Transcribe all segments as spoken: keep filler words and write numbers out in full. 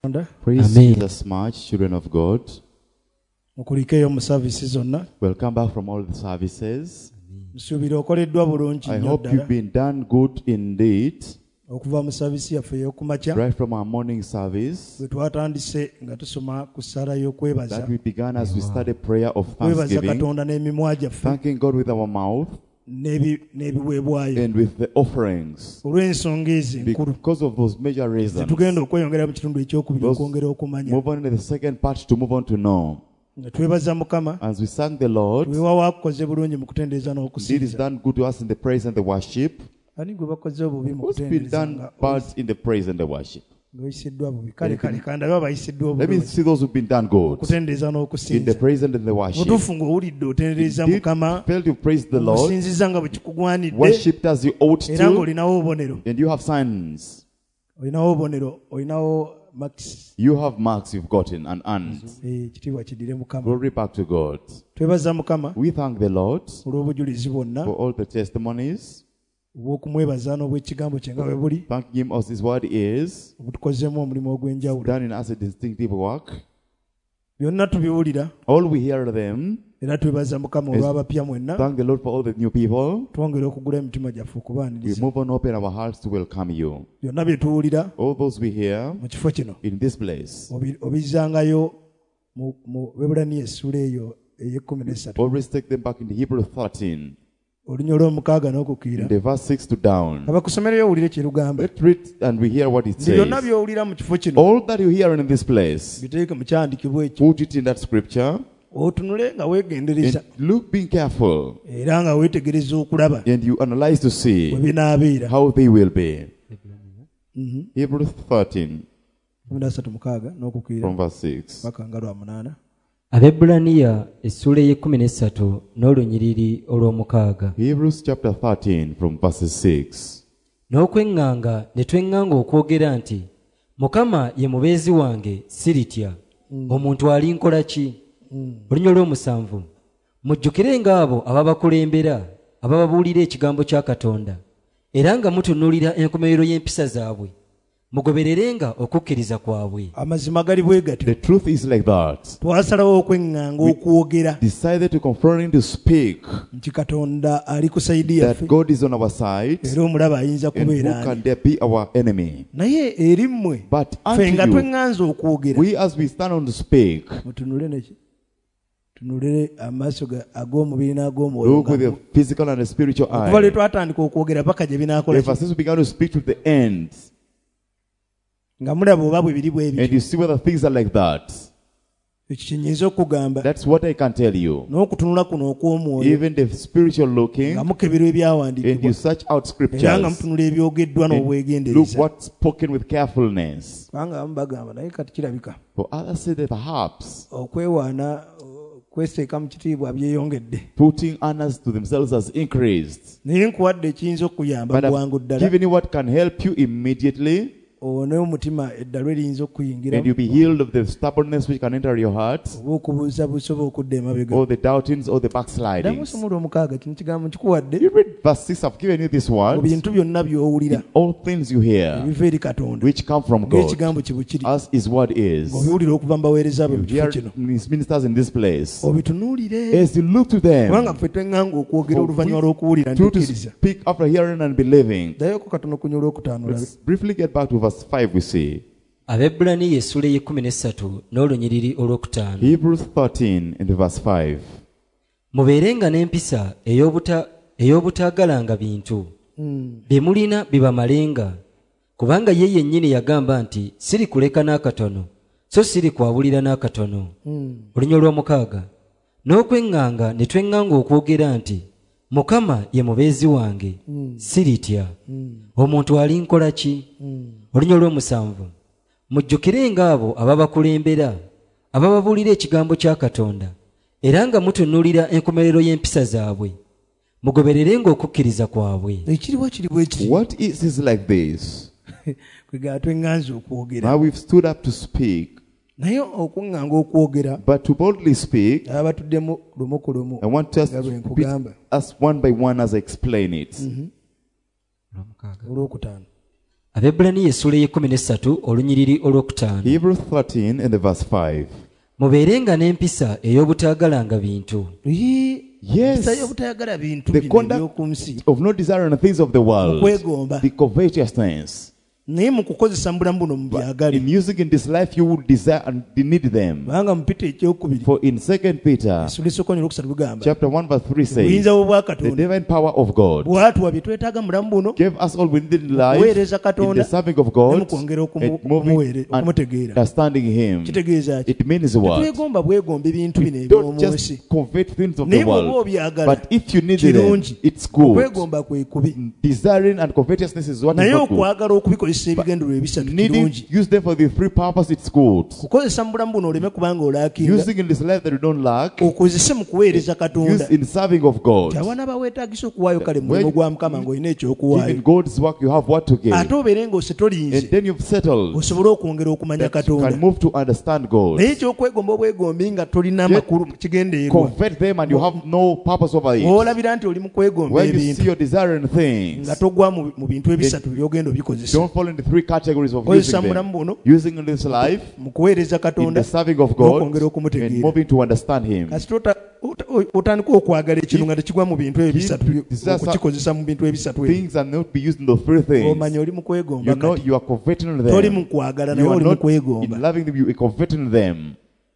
Katonda. Praise Jesus much, children of God. Mukulikeyo mu services zonna. Welcome back from all the services. Nsuubira okoleddwa bulungi I nnyo hope you've ddala. been done good indeed. Okuva mu service yaffe ey'okumakya. Right from our morning service bwe twatandise nga tusoma ku ssala y'okwebaza. that we began as we started prayer of Kwebaza thanksgiving, Katonda n'emimwa gyaffe thanking God with our mouth n'ebi- n'ebiweebwayo. and with the offerings. Olw'ensonga ezi enkulu Because of those major reasons, tugenda okweyongera mu kitundu ekyokubiri Those- okwongera okumanya. move on to the second part to move on to know. Nga twebaza Mukama As we thank the Lord, weewawo akukoze bulungi mu kutendereza indeed it's n'okusinza. done good to us in the praise and the worship. Ani gwe bakoze obubi mu Who's been kutendereza done nga bad in the praise and the worship? oyisiddwa bubi. Kale kale kandabe abayisiddwa Let me obulungi. see those who've been done good Kutendereza in the n'okusinza. praise and in the worship. Mutuufu ng'owulidde otendereza Did Mukama, fail to praise the Lord, omusinziza nga bwe kikugwanidde, worshipped as you ought era to, ng'olinawo obubonero. and you have signs. Olinawo obubonero, olinawo makisi. You have marks you've gotten and earned. Eh, ekitiibwa kiddire Mukama. Glory back to God. Twebaza Mukama We thank the Lord olw'obujulizi bwonna for all the testimonies. obw'okumwebaza n'obw'ekigambo kye nga bwe buli Thanking Him as His word is obutukozeemu omulimu ogw'enjawulo. done in us a distinctive work. Byonna tubiwulira All we hear them. era twebaza Mukama olw'abapya mwenna. Thank the Lord for all the new people. Twongere okugula emitima gyaffe We okubaaniriza. move on, open our hearts to welcome you. Byonna bye tuwulira All those we hear mu kifo kino in this place. obi- obizzangayo mu mu Bebulaniya essuula eyo ey'ekkumi n'essatu. Always take them back into Hebrew thirteen, Olunya olw'omukaaga n'okukkirira. in the verse six to down. Abakusomereyo owulire kye lugamba. Let's read and we hear what it Nti byonna says. by'owulira mu kifo kino All that you hear in this place, biteeke mu kyandikibwa ekyo. put it in that scripture Otunule nga weegendereza and look, being careful, era nga weetegereza okulaba and you analyze to see bwe binaabeera. how they will be. Mhm. Hebrews thirteen kumi na ssatu mukaaga n'okukkirira from verse six. paka nga lwa munaana. Abebulaniya essuula ey'ekkumi n'essatu n'olunyiriri olw'omukaaga. Hebrews chapter thirteen from verses six. N'okweŋŋanga ne tweŋŋanga okwogera nti Mukama ye mubeezi wange siritya, omuntu alinkola ki? Olunya olw'omusanvu, mujjukirenga abo ababakulembera abababuulira ekigambo kya Katonda, era nga mutunuulira enkomerero y'empisa zaabwe, mugobererenga okukkiriza kwabwe. Amazima gali bwe gatyo. The truth is like that. Twasalawo okweŋŋanga okwogera Decided to confront to speak nti Katonda ali ku sayidi that yaffe God is on our side, era omulaba ayinza and who kubeera can ani. there be our enemy? Naye eri mmwe But ffe nga unto you, tweŋŋanza okwogera we as we stand on to speak, mutunule neki tunulire amaaso ga- ag'omubiri n'ag'omwoyo look with nga- the physical and the spiritual okuva lwe eye. twatandika okwogera paka gye binaakola Ever since we began to speak to the end, nga mulaba oba bwe biri bwe and bityo. you see whether things are like that. Ekyo kye nnyinza okugamba That's what I can tell you. n'okutunula kuno okw'omwoyo Even the spiritual looking, nga mukebera and you ebyawandiikibwa search out era nga scriptures, mutunula ebyogeddwa and look n'obwegendereza. what's spoken with carefulness. kubanga abamu bagamba naye kati kirabika For others say that perhaps okwewaana kwesteeka mu kitiibwa byeyongedde. putting honors to themselves has increased. Naye nkuwadde ekiyinza okukuyamba But mu bwangu I've ddala given you what can help you immediately, owone omutima eddalo eriyinza okukuyingira and you'll be healed of the stubbornness which can enter your heart, oba okubuusabuusa oba okudda emabega. or the doubtings, or the Ddamu backslidings. somo lw'omukaaga kino kigambo nkikuwadde You read verse six, I've given you this mu word. bintu byonna by'owulira All things you hear, ebiva eri Katonda which come from God, ng'ekigambo kye bwe kiri as His word is. ng'obiwulira okuva mu baweereza be You mu kifo hear kino His ministers in this place. obitunuulire As you look to kubanga them, ffe tweŋŋanga okwogera For oluvannyuma we- lw'okuwulira true to ntukkiriza. speak after hearing and believing. Ddayoko katono ku olwokutaano olabe. Let's briefly get back to verse five, we see. Abebulaniya essuula ey'ekkumi n'essatu n'olunyiriri olwokutaano. Hebrews thirteen and verse five. Mubeerenga n'empisa ey'obuta- ey'obutaagalanga bintu bye mulina bibamalenga, kubanga ye yennyini yagamba nti sirikuleka n'akatono so sirikwabulira n'akatono. Olunya olw'omukaaga, n'okweŋŋanga ne tweŋŋanga okwogera nti Mukama ye mubeezi wange siritya, omuntu alinkola ki? Olunya olw'omusanvu, mujjukirenga abo ababakulembera abababuulira ekigambo kya Katonda, era nga mutunuulira enkomerero y'empisa zaabwe, mugobererenga okukkiriza kwabwe. Ekiriwo kiri bwe kiri What is is like this? kwegala tweŋŋanza okwogera Now we've stood up to speak, naye okuŋŋanga okwogera but to boldly speak, aba batuddemu lumu ku lumu I want us nga to bwe speak nkugamba. us one by one as I explain it. olwokutaano Abaebbulaniya essula y'ekkumi n'essatu olunyiriri olwokutaano. Hebrews thirteen and the verse five. Mubeerenga n'empisa ey'obutaagalanga bintu. Yes, obutayagala bintu the bino conduct eby'oku nsi of not desiring the things of the world, okwegomba the covetousness. naye mu kukozesa mu bulamu buno In mubyagale using in this life, you would desire and need them. kubanga mu Peter ekyokubiri For in Second Peter essula esooka olwokusatu bugamba chapter one verse three says, obuyinza bwa the Katonda divine power of God bw'atuwa bye twetaaga mu bulamu buno gave us all we needed in life, okuweereza in Katonda the serving of ne God, mu kwongera okumu- and moving okumuweere- and okumutegeera. understanding Him. Kitegeeza ki? It means what? Twegomba bwegomba ebintu bino Don't eby'omu just nsi covet things of naye the bw'oba world, obyagala but if you need them, kirungi. it's good. okwegomba kwe kubi Desiring and covetousness is what is naye not good. okwagala okubikozesa ebigendererwa ebisatu Needing kirungi. use them for the three purposes, it's good. kukozesa mu bulamu buno oleme kubanga olaakinga Using in this life that you don't lack, okozese mu kuweereza Katonda use in serving of God. awana baweetaagisa okuwaayo kale mu When- mulimu gwa Mukama ng'olina Even ekyokuwaayo God's work, you have what to give. ate obeere ng'ose tolinze And then you've settled osobole okwongera okumanya that you Katonda can move to understand God. naye ekyokwegomba obwegombi nga tolina makulu kigendeerwa Convert them and you have no purpose over it. olabira nti oli mu kwegomba When you see ebintu your desiring things, nga togwa mu mu bintu ebisatu by'ogenda obikozesa don't fall in the three categories of kozesa using mu bulamu them. buno Using in this life, mu kuweereza in Katonda the serving of God, n'okwongera and okumutegeera moving to understand Him. kasita ota- ota- otandika okwagala ekintu nga tekigwa mu bintu ebisatu If desire okukikozesa mu bintu ebisatu ebyo things and not be used in those three things, omanya oli mu kwegomba you know kati you are coveting toli them. mu kwagala naye You are oli mu not kwegomba in loving them, you are coveting them.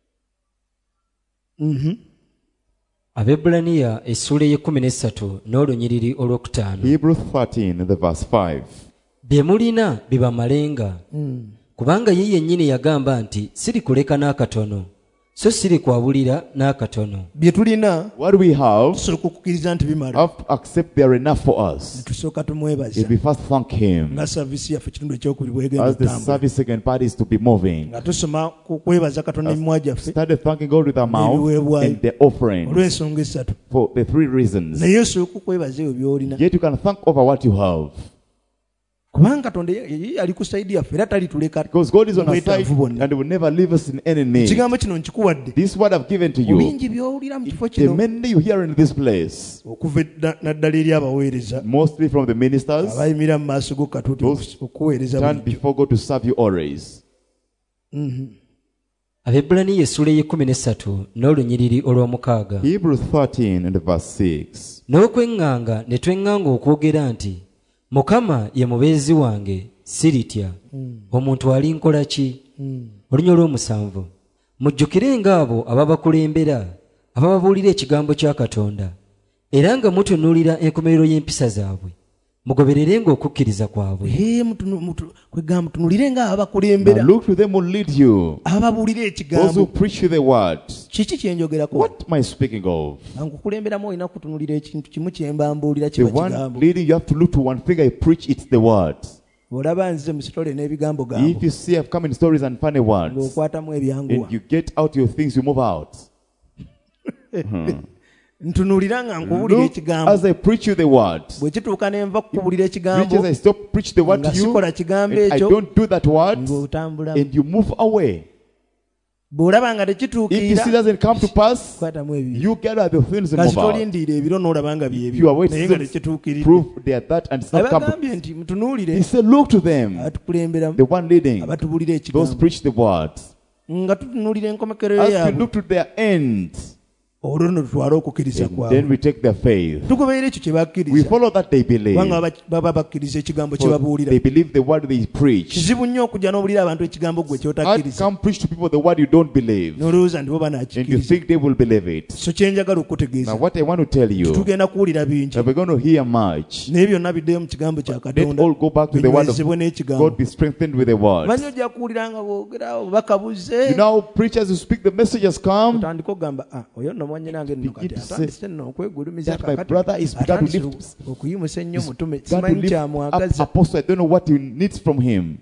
Mhm. Abaebbulaniya essula y'ekkumi n'essatu n'olunyiriri olwokutaano. Hebrews thirteen and the verse five. Bye mulina bibamalenga kubanga ye yennyini yagamba nti sirikuleka n'akatono so sirikwabulira n'akatono. bye tulina What we have, tusooka okukkiriza nti bimala have to accept they are enough for us. tusooka tumwebaza If we first thank Him, nga saavisi yaffe ekitundu ekyokubiri bwegenda as the okutambula service second part is to be moving, nga tusoma ku kwebaza Katonda emimwa gyaffe started thanking God with our mouth Ebiweebwayo. and the offering olw'ensonga esatu for the three reasons. naye osooka okwebaza ebyo by'olina Yet you can thank over what you have, kubanga Katonda ye- ye ali ku sayidi yaffe era talituleka because God is on our side Obwetaavu bwonna. and will never leave us in any need. ekigambo kino nkikuwadde This word I've given to mu you, bingi by'owulira mu kifo the kino many you hear in this place, okuva edda- naddala eri abaweereza mostly from the ministers, abayimira mu maaso go katuuti Those okuweereza stand bulijjo before God to serve you always. Abaebbulaniya essula y'ekkumi n'essatu n'olunyiriri olw'omukaaga. Hebrews thirteen and verse six. N'okweŋŋanga ne tweŋŋanga okwogera nti Mukama ye mubeezi wange siritya omuntu alinkola ki. Olunya olw'omusanvu mujjukirenga abo ababakulembera abababuulira ekigambo kya Katonda era nga mutunuulira enkomerero y'empisa zaabwe mugobererenga okukkiriza kwabwe. Hee, mutunu- mutu- kwegamba mutunulire nga Now abakulembera look to them who lead you, ababuulira those who ekigambo preach you the word. kiki kyenjogerako What am I speaking of? nga nkukulemberamu olina kutunulira ekintu kimu kyembambuulira The kiba one kigambo leading, you have to look to one thing I preach, it's the word. olaba nzize mu sitole n'ebigambo If gambo you see I've come in stories and funny words, ng'okwatamu ebyanguwa and you get out your things, you move out. ntunulira nga nkubuulira Look ekigambo as I preach you the word. bwe kituuka ne nva kukubuulira Preach ekigambo as I stop preach the word nga to you, sikola kigambo and I ekyo don't do that word, ng'otambulamu and you move away. bw'olaba nga If you see tekituukirira it doesn't come to pass, kwatamu ebyo you get out the things and kasi move out. tolindiira ebiro n'olaba nga If you byebyo are waiting naye nga to tekituukiridde prove they are that and it's not come abagambye to nti mutunuulire He said, look to them, abatukulemberamu the one leading, abatubuulira those ekigambo preach the word. nga tutunuulira enkomekero As we yaabwe look to their end, olwo nno tutwale okukkiriza and kwabwe then we take their faith. tugoberera ekyo kye We bakkiriza follow that they believe. kubanga baba- baba bakkiriza ekigambo kye For babuulira they believe the word they preach. kizibu nnyo okujja n'obuulira abantu ekigambo gwe How kyotakkiriza come preach to people the word you don't believe, n'olowooza nti bo and you banaakikkiriza think they will believe it? so kyenjagala Now okutegeeza what I want to tell you, tugenda kuwulira bingi that we're going to hear much. naye byonna biddeyo mu kigambo kya Let katonda all go back to the word of binywezebwe n'ekigambo God, be strengthened with the word. manyi ojja kuwulira nga boogera obubaka buzze You know, preachers who speak the message has come, otandika okugamba "Ah, oyo nno mwanyinange nno kati Begin to say atandise nno okwegulumiza that my kakati brother is begun to atandise lift- okuyimusa ennyo mutume got to simanyi lift up kyamwagaza apostle. I don't know what he needs from him.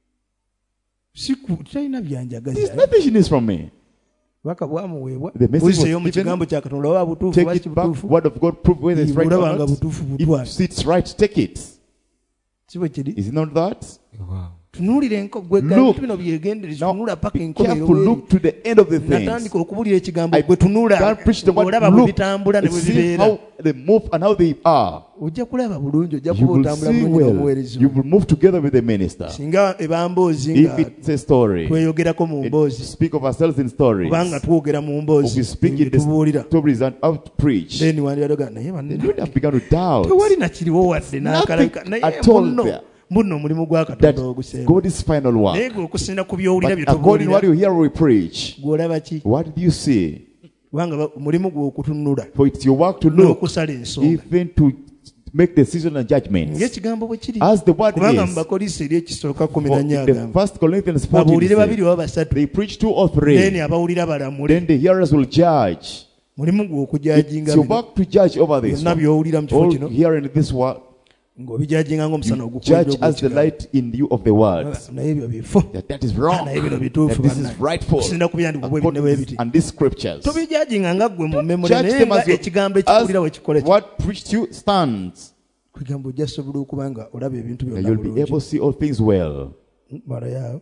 siku talina There's byanjagaza nothing he needs from me. bwaka bwamuweebwa The message was buzeeyo mu given. kigambo kya katonda oba butuufu Take oba it back. kibutuufu Word of God, prove whether it's right or olaba nga not. butuufu butwale If it's right, take it. si bwe kiri Is it not that? Wow. tunuulira enko gwe Look. ebintu bino byegendereza Now, tunula paka be enkomerero careful. Look to the end of the things. natandika okubuulira ekigambo I gwe tunula can't preach the word. olaba bwe Look bitambula ne and bwe see bibeera how they move and how they are. ojja kulaba bulungi ojja You kuba will otambula see bulungi well. n'omuweereza You will move together with the minister. singa eba mboozi If nga it's a story, tweyogerako mu it- mboozi speak of ourselves in stories. kubanga twogera mu Or we mboozi speak in the tubuulira stories and how to preach. then wandiraga naye They banne would have begun to doubt tewali nakiriwo wadde n'akalaka naye at all muno there. muno omulimu gwa that katonda ogusemba God's final naye work. gwe okusinda ku byowulira But bye according to what tubuulira you hear we preach, gw'olaba ki what did you see? kubanga ba- omulimu gwe okutunula For it's your work to look, n'okusala ensonga even to make decisions and judgments. ng'ekigambo bwe kiri As the word kubanga mu is, bakolisi eri ekisooka kumi for na in nnya the agamba First Corinthians babuulire babiri fourteen, oba basatu they preach two or then three, abawulira balamule then the hearers will judge. mulimu gwe It's okujajinga your bino work to judge over this byonna one. by'owulira mu kifo All kino hearing this word, ng'obijajinga ng'omusana you ogukwera judge as the light in view of the words. naye ebyo bifo That that is wrong. naye bino That bituufu this is bannange. rightful. okusinda ku byandikwa bwe According bino to bwe this- biti and these scriptures. tobijajinga nga ggwe mu memori Judge naye them nga as, you, ekigambo as ekikulira bwe kikola ki- what preached you stands. ekigambo ojja sobola okuba nga olaba ebintu And byonna you'll be able bulungi to see all things well. malayo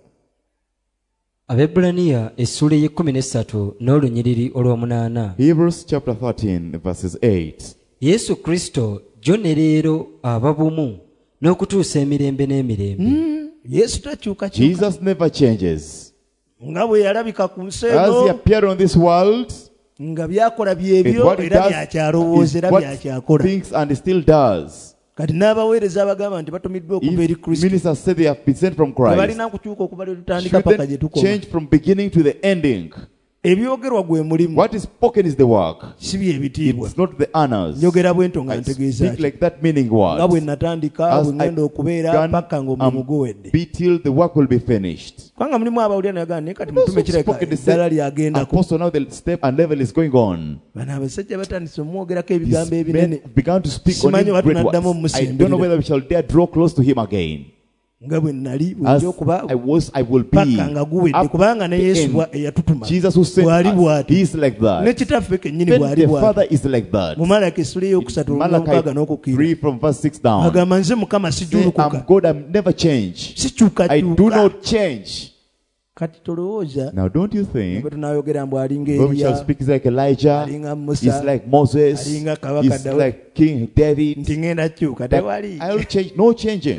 Abaebbulaniya essula ey'ekkumi n'essatu n'olunyiriri olw'omunaana. Hebrews chapter thirteen, verses eight. Yesu Kristo jjo ne leero aba bumu n'okutuusa emirembe n'emirembe. yesu takyuka kyuka Jesus never changes. nga bwe yalabika ku nsi As he eno appeared on this world, nga byakola and byebyo what he era does byakyalowooza is era what byakyakola thinks and he still does. kati n'abaweereza abagamba nti batumiddwa okuva eri If kristo ministers say they have been sent from Christ, tebalina kukyuka okuva lwe tutandika paka gye shouldn't tukoma change from beginning to the ending. ebyogerwa gwe mulimu What is spoken is the work. si byebitiibwa It's not the honors. njogera bwento nga I ntegeeza speak ki like that, meaning nga bwe what? natandika As bwe ngenda okubeera begun paka ng'omulimu and guwedde be till the work will be finished. kubanga mulimu abawulira nayagamba naye kati Those mutume who kireka spoke the eddala same lyagendako apostle, now the step and level is going on. bano abasajja batandise omwogerako These ebigambo men ebinene began to speak on Simanyi him oba great tunaddamu words. I omumusembera. don't know whether we shall dare draw close to him again. nga bwe nali As bwinja okuba I was, I will be. paka nga guwedde Up kubanga ne to the yesu end. bwa- eyatutuma Jesus who sent bw'ali us, bw'ati he is like ne that. kitaffe kennyini Even bw'ali the bw'ati Father is like that. mu malaka essula ey'okusatu olwomukaaga Malachi n'okukira three from verse six down. agamba nze mukama Say, I'm sijulukuka God, I'm never change. I do sikyukakyuka not change. kati tolowooza Now don't you think bwe tunaayogera mbu alinga when we shall eriya speak is like Elijah, alinga he's musa like Moses, alinga kabaka he's Dawudi. like King David, nti ngenda kyuka that tewali I'll change, no changing.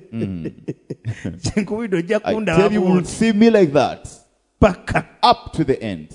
kyenkubidde ojja I kundaba tell you, will bulungi see me like that paka up to the end.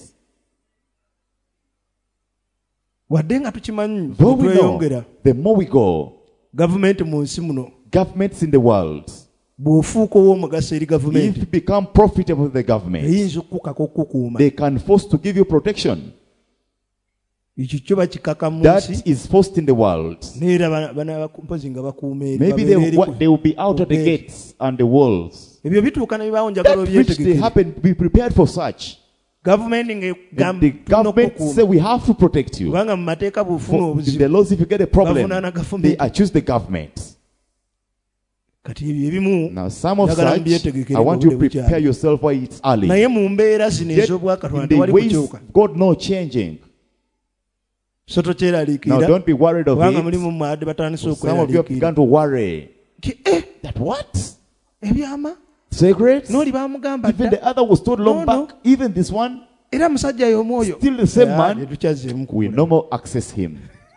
wadde nga tukimanyi Though we know, tweyongera the more we go, gavumenti mu nsi muno governments in the world, bw'ofuuka ow'omugaso eri if gavumenti you become profitable to the government, eyinza okukukako okukuuma they can force to give you protection. ekyo kyo bakikaka mu That nsi is forced in the world. neera bana- bana mpozi nga bakuuma eri Maybe babeera they, eri wa- ku- they will be out at the Okay. gates and the walls. ebyo bituuka ne bibaawo njagala That which they obyetegekere happen, be prepared for such. gavumenti And the ng'egamba government say we have to protect you. kubanga mu mateeka bw'ofuna For in obuzibu the laws, if you get a problem, bavunaana they gavumenti accuse the government. kati ebyo ebimu Now, some of njagala such, mbyetegekere I want you to obudde prepare bukyali. yourself while it's early. naye mu mbeera zino Yet, ez'obwakatonda in the tewali ways, kukyuka God no changing. so Now, tokyeraliikirira don't be worried of kubanga mulimu it. mwadde batandise Some of you have okweraliikirira begun to worry. Nti, eh, That what? ebyama Secrets? n'oli bamugamba Even dda the other was told long No, no. back. Even this one, era musajja y'omu oyo still the same Ah, man. tetukyazeemu We kukola. no more access him.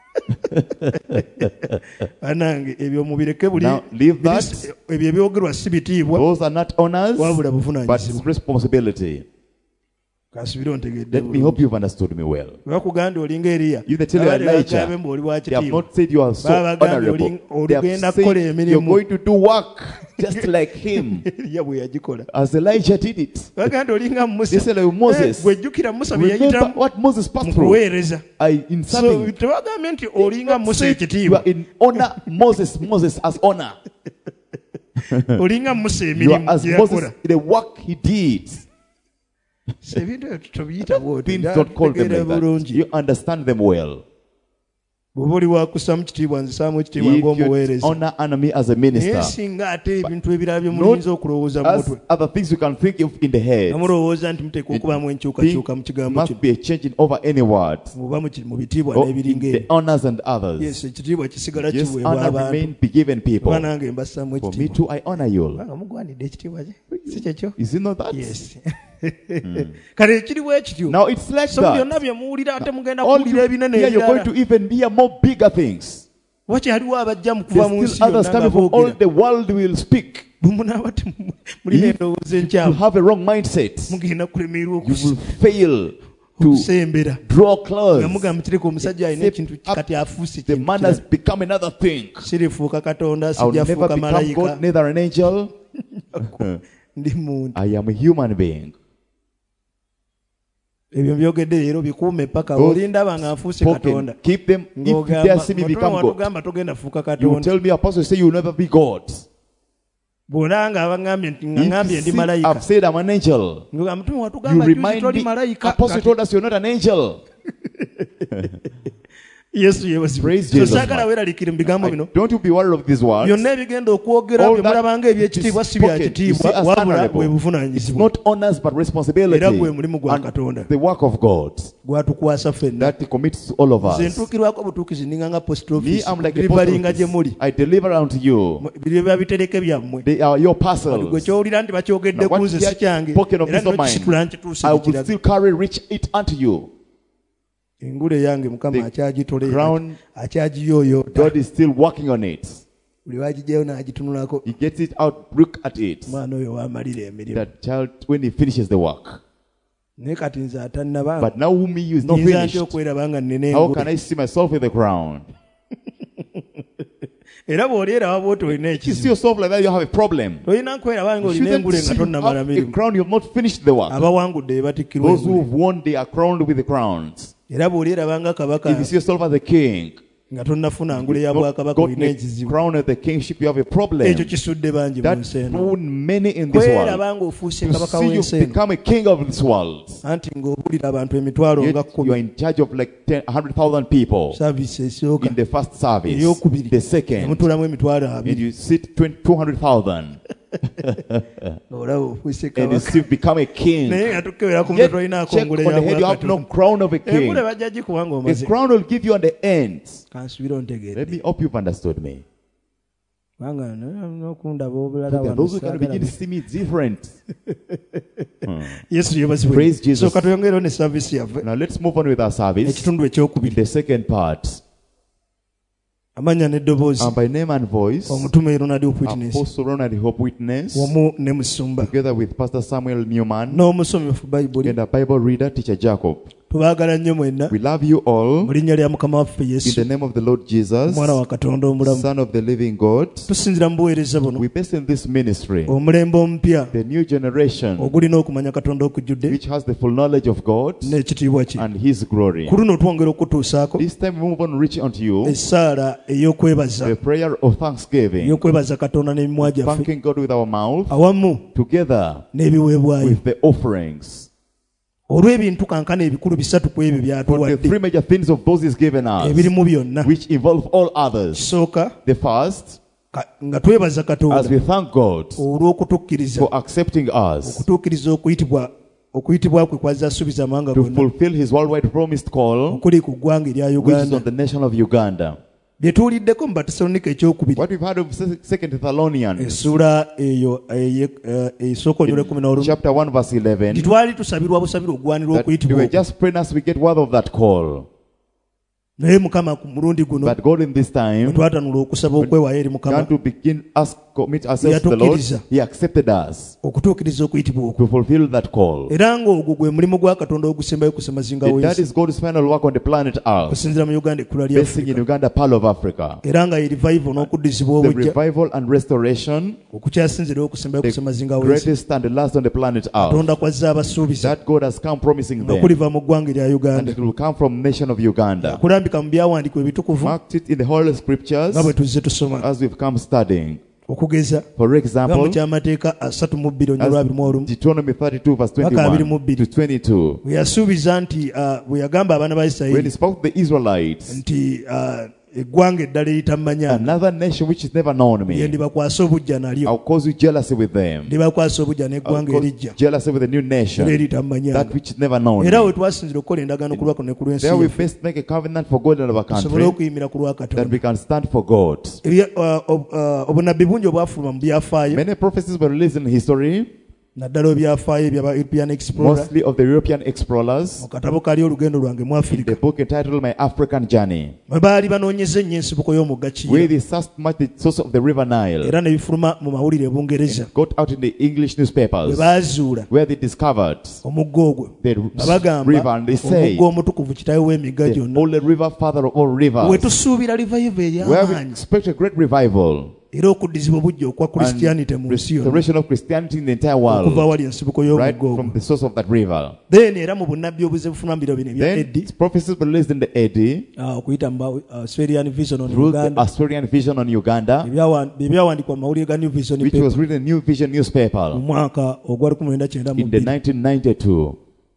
banange ebyo mubireke buli Now, leave that. biri- ebyo ebyogerwa si bitiibwa Those are not honors, wabula but buvunaanyizibwa it's responsibility. kasubire ontegedde Let me hope you've understood me well. bakuganda olinga eriya You they tell you Elijah, bagambe mbu oli wa they have kitiibwa not said you are so Baba Gambi, honorable. oli- They have oligenda said kukola you're emirimu. going to do work just like him, eriya bwe yagikola as Elijah did it. baganda olinga musa They said like Moses. Eh, gwejjukira musa bye Remember yayitamu what Moses passed mu through. kuweereza I, in so something. tebagambye nti olinga musa Say you ekitiibwa are in honor, Moses, Moses as honor. olinga musa You emirimu are as gye Moses yakola in the work he did. So ebintu ebyo tubiyita bwoti Things don't call them Tegeera like that. bulungi You understand them well. bw'oba oli wakussa mu kitiibwa nzisaamu ekitiibwa If you ng'omuweereza honor honor me as a naye minister, singa ate ebintu ebirala bye muyinza okulowooza mu as mutwe other things you can think of in the head, nga mulowooza nti muteekwa okubaamu enkyukakyuka mu think kigambo must kino be a change in over any word. oba mu ki- mu bitiibwa Or n'ebiringa in the ebyo honors and others. yes ekitiibwa kisigala Just kiweebwa honor abantu remain be given people. kuba nange mbassaamu For me ekitiibwa too, I honor you. kubanga mugwanidde ekitiibwa kye si kyekyo Is it not that? yes kale ekiriwo ekityo Now it's like so byonna that. bye muwulira ate mugenda All kuwulira you ebinene hear, you're going to ebirala even hear more bigger things. wakyaliwo abajja mu kuva mu There's nsi still others yonna nga coming from all boogera the world will speak. bwe munaaba temu- mulina endowooza You enkyamu have a wrong mindset. mugenda kulemerwa You okusi- will fail to okusembera draw nga close. mugamba kireka omusajja alina Say, ekintu kati afuuse The kintu man kirala. has become another thing. sirifuuka katonda I'll never sijafuuka become malayika God, neither an angel. ndi muntu I am a human being. ebyo byogedde leero bikuume paka Those olindaba nga nfuuse Spoken. katonda Keep them. If you dare see me become God, watugamba togenda fuuka you katonda tell me, Apostle, say you will never be God. bw'olaba nga abangambye nti nga ngambye If ndi you see, malayika I've said I'm an angel. nga mutume You watugamba juzi remind toli me, malayika Apostle Kati- told us you're not an angel. yesu yebazibwe Praise so Jesus, saagala man. weeralikire mu bigambo I- bino Don't you be worried of these words. byonna ebigenda okwogera All bye that mulabanga ebyekitiibwa si bya spoken, you see kitiibwa as wabula honorable. bwe It's buvunaanyizibwa not honors but responsibility. Era gwe mulimu gwa And Katonda. the work of God gwatukwasa ffenna that He commits to all of nze us. ntuukirwako butuukizi ninga nga post Me, office I'm like a biribalinga post gye office. muli I deliver unto you. biri biba bitereke byammwe They are your gwe parcels. kyowulira nti bakyogedde Now, ku what nze you si have kyange spoken of era this of nokisitula mine, nkituuse I will mukiraga still carry, reach it unto you. engule yange mukama The akyagitole crown- akyagiyooyoota God is still working on it. buli wagijjayo n'agitunulako He gets it out, look at it. omwana oyo waamalira emirimu That child, when he finishes the work. naye kati nze atannaba But now whom he is not nyinza nti finished. okweraba nga nnina How can engule I see myself in the crown? era bw'olyeraba bwoti olina You see ekizibu yourself like that, you have a problem. tolina nkweraba nga You olina shouldn't engule see nga you tonnamala have a mirimu crown, you have not finished the work. abawangudde be batikkirwa Those who engule have won, they are crowned with the crowns. era bw'olyeraba nga kabaka If you see yourself as a king, nga tonnafuna ngule ya not bwakabaka gotten olina a ekizibu crown of the kingship, you have a problem. ekyo kisudde bangi mu That nsi eno thrown many in this world. kweraba nga ofuuse To kabaka see you w'ensi eno become a king of this world. anti ng'obulira abantu emitwalo nga Yet you kkumi are in charge of like ten, one hundred thousand people saavisi esooka in the first service. eyokubiri The second, emutulamu emitwalo and abiri you sit two hundred thousand, olaba ofuuse and you kabaka still become a king. naye nga tukebera ku mutwe Yet tolinaako check on ngule the ya head, you have no bwakatonda crown of a king. engule bajja gikuba nga The omaze crown will give you on the ends. kansubire Let ontegeedde me hope you've understood me. kubanga n'okundaba obulala There are wano those who can saagala begin to bwe- see me different. yesu yebazibwe Praise Jesus. so katuyongereho ne saavisi yaffe Now let's move on with our service. ekitundu ekyokubiri The second part. amanya n'eddoboozi And by name and voice, omutume Ronald Witness Apostle Ronald Hope Witness, wamu ne musumba together with Pastor Samuel Newman n'omusomefu bayibuli and a Bible reader, Teacher Jacob. tubaagala nnyo mwenna We love you all mu linnya lya mukama waffe in yesu the name of the Lord Jesus, omwana wa katonda omulamu Son of the living God. tusinzira mu buweereza buno We base in this ministry omulembe omupya the new generation ogulina okumanya katonda okujjudde which has the full knowledge of God n'ekitiibwa kye and His glory. ku luno twongera okutuusaako This time we move on reaching unto you essaala ey'okwebaza the prayer of thanksgiving, ey'okwebaza katonda n'emimwa gyaffe thanking God with our mouth awamu together n'ebiweebwayo with the offerings. olw'ebintu kankana ebikulu bisatu ku ebyo For the byatuwadde three major things of those He's given us, ebirimu byonna which involve all others. kisooka The first, ka- nga twebaza as katonda we thank God olw'okutukkiriza for accepting us okutuukiriza okuyitibwa okuyitibwa kwe kwazza asuubiza amawanga to gonna fulfill His worldwide promised call, okuli ku ggwanga erya which is uganda on the nation of Uganda. bye tuwuliddeko mu batesalonika ekyokubiri What we've heard of Second Thessalonians, essula eyo eye- eh, esooka onyole kumi n'olumu chapter one, verse eleven, nti twali tusabirwa busabire okugwanira that we okuyitibwa were okwo. just praying as we get word of that call. naye mukama ku mulundi guno But God in this bwe time twatanula okusaba okwewaayo eri mukama began to begin us commit ourselves to the Lord. Yatukkiriza. He accepted us okutuukiriza okuyitibwa okwo to fulfill that call. era ng'ogwo gwe mulimu gwa katonda ogusembayo kusemazinga And that w'ensi is God's final work on the planet Earth, okusinzira mu uganda ekkula lya basing in afurika Uganda, Pearl of Africa. era nga ye revival n'okuddizibwa The obujja revival and restoration, okukyasinzirayo okusembayo the kusemazinga w'ensi greatest and the last on the planet Earth. katonda kwazza abasuubiza That God has come promising nga them, kuliva mu ggwanga erya and uganda it will come from the nation of Uganda. kulambika mu byawandiikibwa ebitukuvu Marked it in the Holy Scriptures nga bwe tuzze tusoma as we've come studying. okugeza For nga mu example, kyamateeka asatu mu bbiri onyolwa abiri mu olumu Deuteronomy thirty-two verse Paka abiri mu twenty-one bbiri. to twenty-two. bwe yasuubiza nti ah, bwe yagamba abaana ba When he Isirayiri spoke to the Israelites, nti ah, eggwanga eddala eritamanya another nation which has never known ye me, ndibakwasa obujja nalyo I'll cause you jealousy with them. ndibakwasa obujja I'll n'eggwanga cause erijja jealousy with a new era nation, eritamanya that which has never known era we me. twasinzira okukola endagaano ku lwako ne ku lw'ensi There we yaffe first make a covenant for God and our tusobole country, okuyimira ku lwa that Katonda. we can stand for God. Ebya- ah, ob- ah, obunabbi bungi obwafuluma mu byafaayo Many prophecies were released in history, naddala ebyafaayo byaba European Explorer mostly of the European explorers, mu katabo kali olugendo lwange mu in Afirika the book entitled My African Journey, bwe baali banoonyeza ennyo ensibuko y'omugga where Kiyira they searched much the source of the river Nile, era ne bifuluma mu mawulire e Bungereza got out in the English bwe newspapers, baazuula where they discovered omugga ogwo the nga bagamba river, and they say, omugga omutukuvu kitaawe w'emigga the gyonna only river, father of all we rivers, tusuubira revival where we ery'amaanyi expect a great revival era okuddizibwa obujja okwa Christianity mu and nsi yonna restoration of Christianity in the entire okuva world, awali ensibuko right y'omugga ogwo from the source of that river. then era mu bunnabbi obuze bufuluma mu biro bino ebya Then Eddi prophecies were released in the A D ah, okuyita mu ba- Australian Vision on through the Uganda Australian Vision on Uganda, Ebyawa- bye-byawandiikwa mu mawulire ga New Vision which paper was written in New Vision mu newspaper mwaka ogwa lukumi lwenda kyenda mu in the bbiri nineteen ninety-two.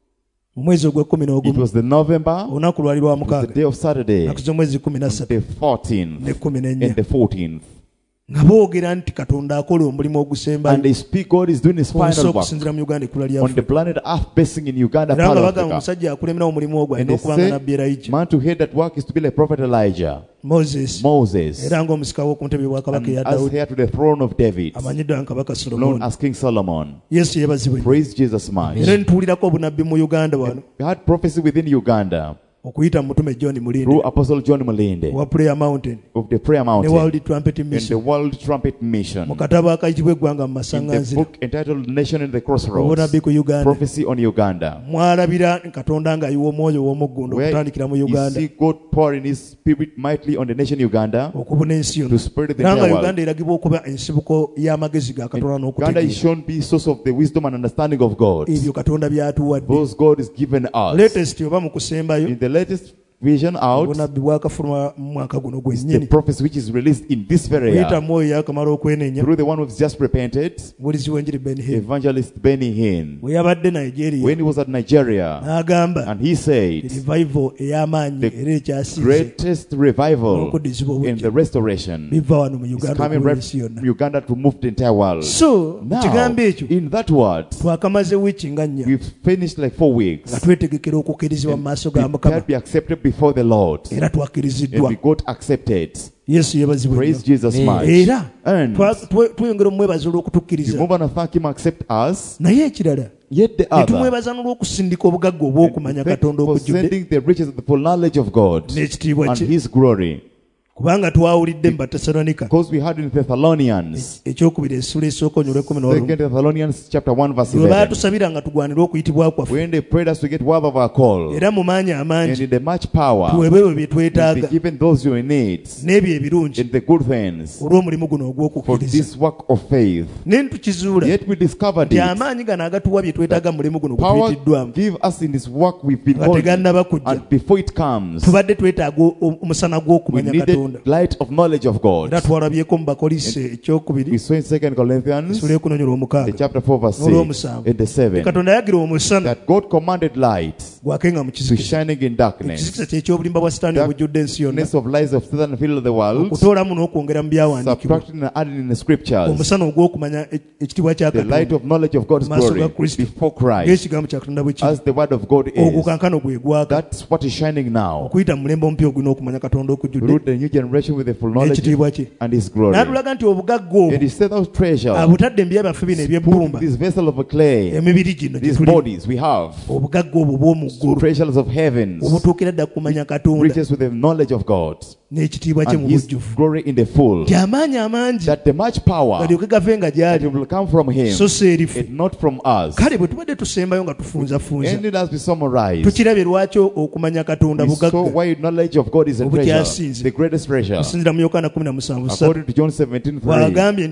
mu mwezi ogw'ekkumi It n'ogumu was the November, olunaku lwali lwa it was the mukaaga day of Saturday, naku z'omwezi kumi na ssatu the fourteenth n'ekkumi n'ennya and the fourteenth. nga boogera nti Katonda akola omulimu ogusembayo And they speak God is doing his ku nsi final work okusinziira mu Uganda ekkula lya on the Afrika planet Earth, basing in Uganda, era part nga of bagamba Africa. omusajja akulembera omulimu ogwo And alina they okuba nga nabbi say, Elijah man to head that work is to be like prophet Elijah, Moses Moses, era ng'omusika w'oku ntebe bwakabaka and eya as Dawudi heir to the throne of David, amanyiddwa nga kabaka known Solomoni. as King Solomon. Yesu yeebazibwe Praise Jesus much. era nituwulirako obunabbi mu Uganda wano We had prophecy within Uganda okuyita mu mutume John Mulinde through Apostle John Mulinde wa Prayer Mountain of the Prayer ne Mountain World Trumpet and the Mission World Trumpet Mission, mu katabo akayitibwa eggwanga mu in the masaŋŋanzira book entitled Nation in the Crossroads, obunabbi ku Uganda prophecy on Uganda, mwalabira Katonda ng'ayiwa omwoyo ow'omuggundu where okutandikira mu you Uganda see God pouring his spirit mightily on the nation Uganda okubuna ensi yonna to spread the era nga entire world. Uganda eragibwa okuba ensibuko y'amagezi ga Katonda Uganda is n'okutegeera shown to be source of the wisdom and understanding of God. ebyo Katonda by'atuwadde Those God is given us. latest oba mu kusembayo In the latest vision out, obunabbi bwakafuluma mu mwaka guno the gwennyini prophecy which is released in this very kuyita year mwoyo yakamala okwenenya through the one who's just repented, mubulizi w'enjiri Ben Hinn Evangelist Benny Hinn, bwe yabadde Nigeria when he was at Nigeria, n'agamba and he said, revival ey'amaanyi The era ekyasize greatest revival n'okuddizibwa in obujja the restoration biva wano mu is Uganda coming okula right ensi yonna from Uganda to move the entire world. so mu Now, kigambo ekyo in that word, twakamaze wiiki nga nnya we've finished like four nga weeks. twetegekera okukkirizibwa mu maaso ga Mukama Prepared to be accepted before the Lord. era And twakkiriziddwa we got accepted. Yesu yeebazibwe Praise nnyo. Jesus Amen. much. era And twa- twe- tweyongera omwebaza we olw'okutukkiriza move on and thank Him, accept us. naye ekirala Yet the ne other, tumwebaza n'olw'okusindika obugagga obw'okumanya thank Katonda for okujjudde sending the riches of the full knowledge of God n'ekitiibwa and kye His glory. kubanga twawulidde mu Batesalonika Because we had in Thessalonians, ekyokubiri essula esooka onyolwa ekkumi n'olumu Second Thessalonians chapter one verse bwe eleven. baatusabira nga tugwanire okuyitibwa kwaffe When they prayed us to get word of our call, era mu maanyi and amangi in the much power, tuweebwe bwe bye and be twetaaga given those your needs, n'ebyo ebirungi and the good things, olw'omulimu guno for ogw'okukkiriza this work of faith. ne ntukizuula Yet we discovered nti it. amaanyi gano agatuwa bye twetaaga mu mulimu guno gwe Power tuyitiddwamu give us in this work we've been nga called, tegannaba kujja and before it comes, tubadde twetaaga o- omusana we gw'okumanya Katonda needed light of knowledge of God. era twalabyeko mu bakolise ekyokubiri We saw in Second Corinthians, essula y'okunonyolwa the omukaaga chapter four, verse n'olw'omusanvu six, and the seven, Katonda yagira omusana that God commanded light gwakenga mu to kizikiza shining in darkness. ekizikiza kyekyobulimba bwa sitaani obujjudde ensi yonna Darkness of lies of Satan filled the world, okutoolamu n'okwongera mu byawandiikibwa subtracting and adding in the scriptures omusana ogw'okumanya e- ekitiibwa kya the light Katonda of knowledge of God's Maaso ga glory Kristo. before Christ, ng'ekigambo kya Katonda bwe kiri as the word of God ogwo is. kankano gwe gwaka That's what is shining now. okuyita mu mulembe omupya ogulina okumanya Katonda okujjudde Through the new generation with the full knowledge n'ekitiibwa kye and His glory. n'atulaga nti obugagga obwo And He said those treasures, abutadde mu bya byaffe bino put eby'ebbumba this vessel of clay, emibiri gino gye these tuli bodies we have, obugagga obwo bw'omu ggulu treasures of heavens, obutuukira ddala kumanya Katonda riches with the knowledge of God, n'ekitiibwa kye mu and His bujjuvu glory in the full, gy'amaanyi amangi that the much power galyoke gave nga that gy'ali will come from Him so si erifu and not from us. kale bwe tubadde tusembayo nga tufunzafunza And it has been summarized. tukirabye lwaki okumanya Katonda We saw bugagga why knowledge of God is a treasure, Obukyasinze. the greatest treasure. osinzira mu Yokaana kumi na musanvu ssatu According to John seventeen three, bw'agambye nti